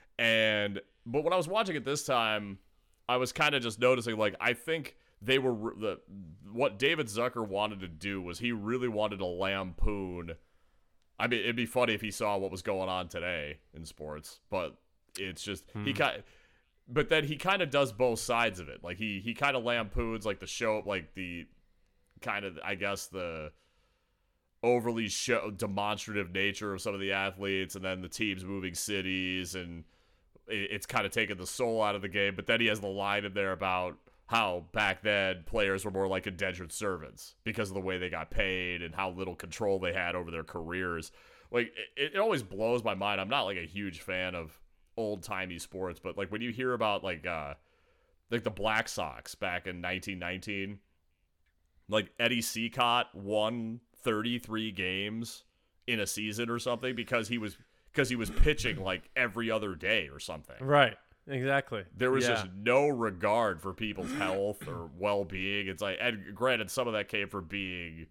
But when I was watching it this time, I was kind of just noticing, like, I think they were what David Zucker wanted to do was he really wanted to lampoon. I mean, it'd be funny if he saw what was going on today in sports, but it's just but then he kind of does both sides of it. Like he kind of lampoons like the show, like the kind of, I guess, the overly demonstrative nature of some of the athletes, and then the teams moving cities, and it's kind of taking the soul out of the game. But then he has the line in there about how back then players were more like indentured servants because of the way they got paid and how little control they had over their careers. Like it always blows my mind. I'm not like a huge fan of old-timey sports, but like when you hear about like the Black Sox back in 1919, like Eddie Seacott won 33 games in a season or something because he was pitching like every other day or something. Right. Exactly. There was just no regard for people's health or well-being. It's like, and granted, some of that came from being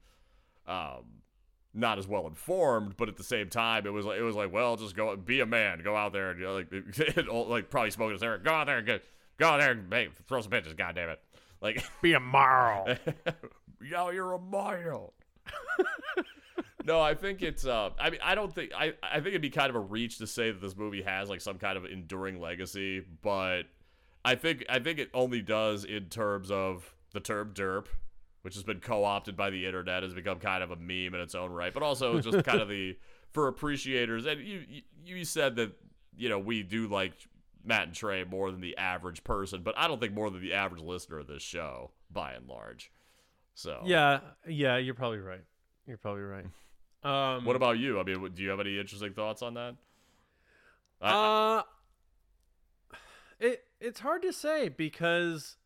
not as well informed, but at the same time, it was like, well, just go be a man, go out there and like probably smoking a cigarette, go out there and throw some pitches, goddamn it, like be a marl. Yo, you're a marl. No, I think it's I mean, I think it'd be kind of a reach to say that this movie has like some kind of enduring legacy, but I think it only does in terms of the term derp, which has been co-opted by the internet, has become kind of a meme in its own right, but also just kind of for appreciators. And you said that, we do like Matt and Trey more than the average person, but I don't think more than the average listener of this show, by and large. So yeah, you're probably right. What about you? I mean, do you have any interesting thoughts on that? It's hard to say because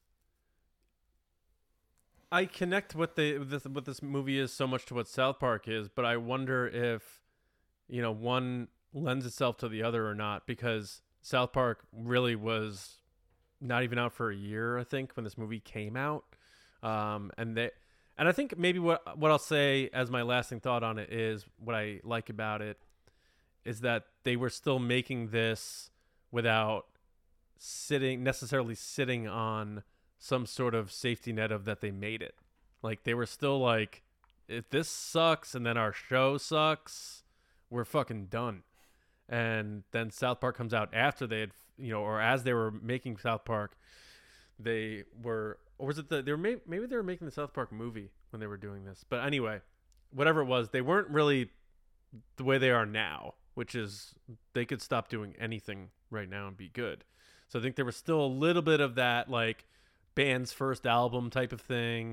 I connect what this movie is so much to what South Park is, but I wonder if one lends itself to the other or not, because South Park really was not even out for a year, I think, when this movie came out, and I think maybe what I'll say as my lasting thought on it is what I like about it is that they were still making this without necessarily sitting on some sort of safety net of that they made it. Like they were still like, if this sucks and then our show sucks, we're fucking done. And then South Park comes out after they had, or as they were making South Park, they were, or was it maybe they were making the South Park movie when they were doing this. But anyway, whatever it was, they weren't really the way they are now, which is they could stop doing anything right now and be good. So I think there was still a little bit of that, like, band's first album type of thing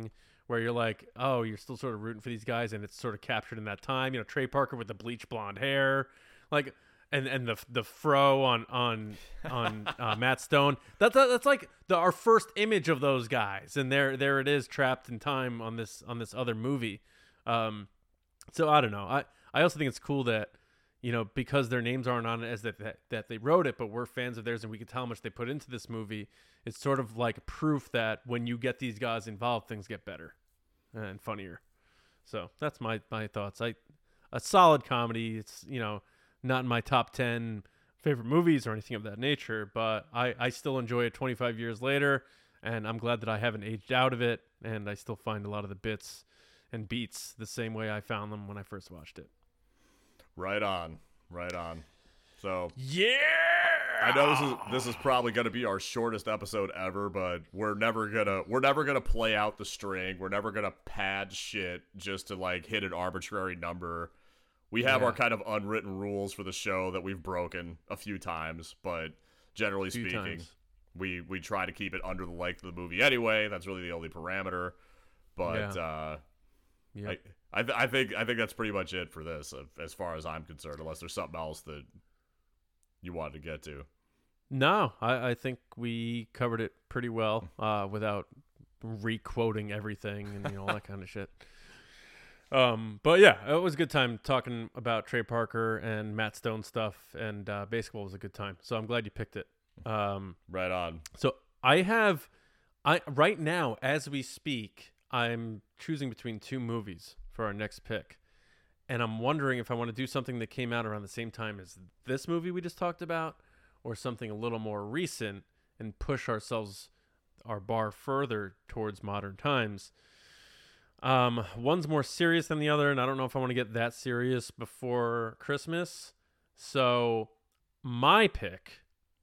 where you're like, oh, you're still sort of rooting for these guys, and it's sort of captured in that time. You know, Trey Parker with the bleach blonde hair, like, and the fro on Matt Stone. That's like our first image of those guys, and there it is, trapped in time on this other movie. So I don't know. I also think it's cool that, you know, because their names aren't on it as that they wrote it, but we're fans of theirs and we can tell how much they put into this movie. It's sort of like proof that when you get these guys involved, things get better and funnier. So that's my thoughts. A solid comedy. It's, you know, not in my top 10 favorite movies or anything of that nature, but I still enjoy it 25 years later, and I'm glad that I haven't aged out of it, and I still find a lot of the bits and beats the same way I found them when I first watched it. Right on. So yeah, I know this is probably going to be our shortest episode ever, but we're never gonna play out the string. We're never gonna pad shit just to like hit an arbitrary number. We have our kind of unwritten rules for the show that we've broken a few times, but generally speaking, we try to keep it under the length of the movie anyway. That's really the only parameter. But I think that's pretty much it for this, as far as I'm concerned, unless there's something else that you wanted to get to. No, I think we covered it pretty well without re-quoting everything and, you know, all that kind of shit. But yeah, it was a good time talking about Trey Parker and Matt Stone stuff, and baseball was a good time. So I'm glad you picked it. Right on. So right now, as we speak, I'm choosing between two movies for our next pick. And I'm wondering if I want to do something that came out around the same time as this movie we just talked about, or something a little more recent and push our bar further towards modern times. One's more serious than the other, and I don't know if I want to get that serious before Christmas. So my pick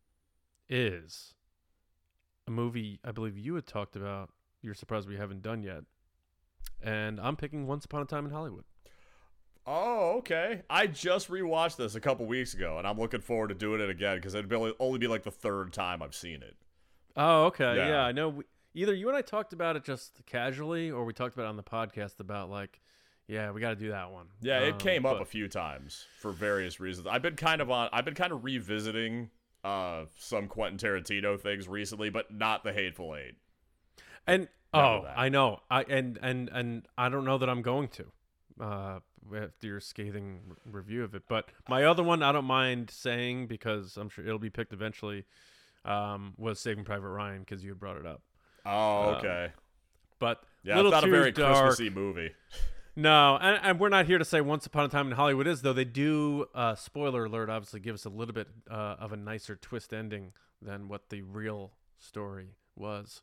is a movie I believe you had talked about. You're surprised we haven't done yet. And I'm picking Once Upon a Time in Hollywood. Oh, okay. I just rewatched this a couple weeks ago, and I'm looking forward to doing it again because it'd only be like the third time I've seen it. Oh, okay. Yeah, I know. Either you and I talked about it just casually, or we talked about it on the podcast about like, yeah, we got to do that one. Yeah, it came up a few times for various reasons. I've been kind of revisiting some Quentin Tarantino things recently, but not The Hateful Eight. And I know. I don't know that I'm going to after your scathing review of it. But my other one, I don't mind saying because I'm sure it'll be picked eventually, was Saving Private Ryan because you had brought it up. Oh, okay. But yeah, it's not a very Christmassy movie. No, and we're not here to say Once Upon a Time in Hollywood is, though they do, spoiler alert, obviously give us a little bit of a nicer twist ending than what the real story was.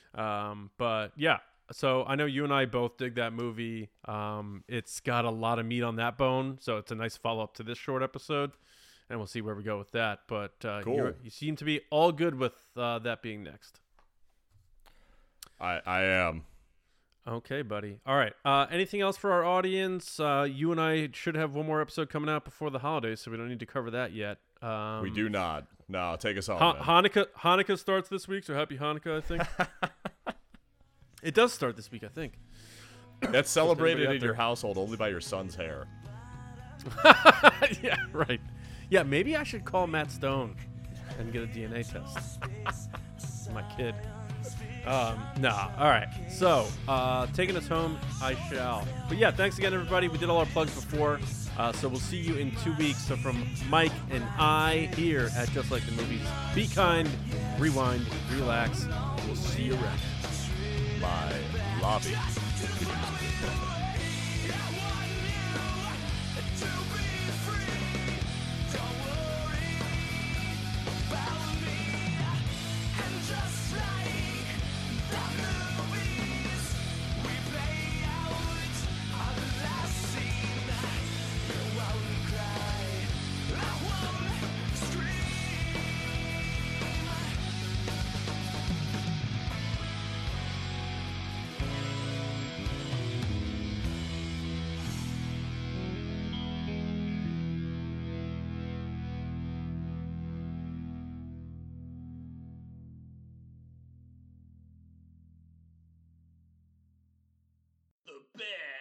But yeah, so I know you and I both dig that movie. It's got a lot of meat on that bone, so it's a nice follow-up to this short episode, and we'll see where we go with that. But cool. You seem to be all good with that being next. I am. Okay, buddy. All right. Anything else for our audience? You and I should have one more episode coming out before the holidays, so we don't need to cover that yet. We do not. No, take us home. Hanukkah starts this week, so happy Hanukkah, I think. It does start this week, I think. That's celebrated in your household only by your son's hair. Yeah, right. Yeah, maybe I should call Matt Stone and get a DNA test. My kid. Nah. All right. So, taking us home, I shall. But yeah, thanks again, everybody. We did all our plugs before. So we'll see you in 2 weeks. So from Mike and I here at Just Like the Movies, be kind, rewind, relax. We'll see you around. My lobby. best.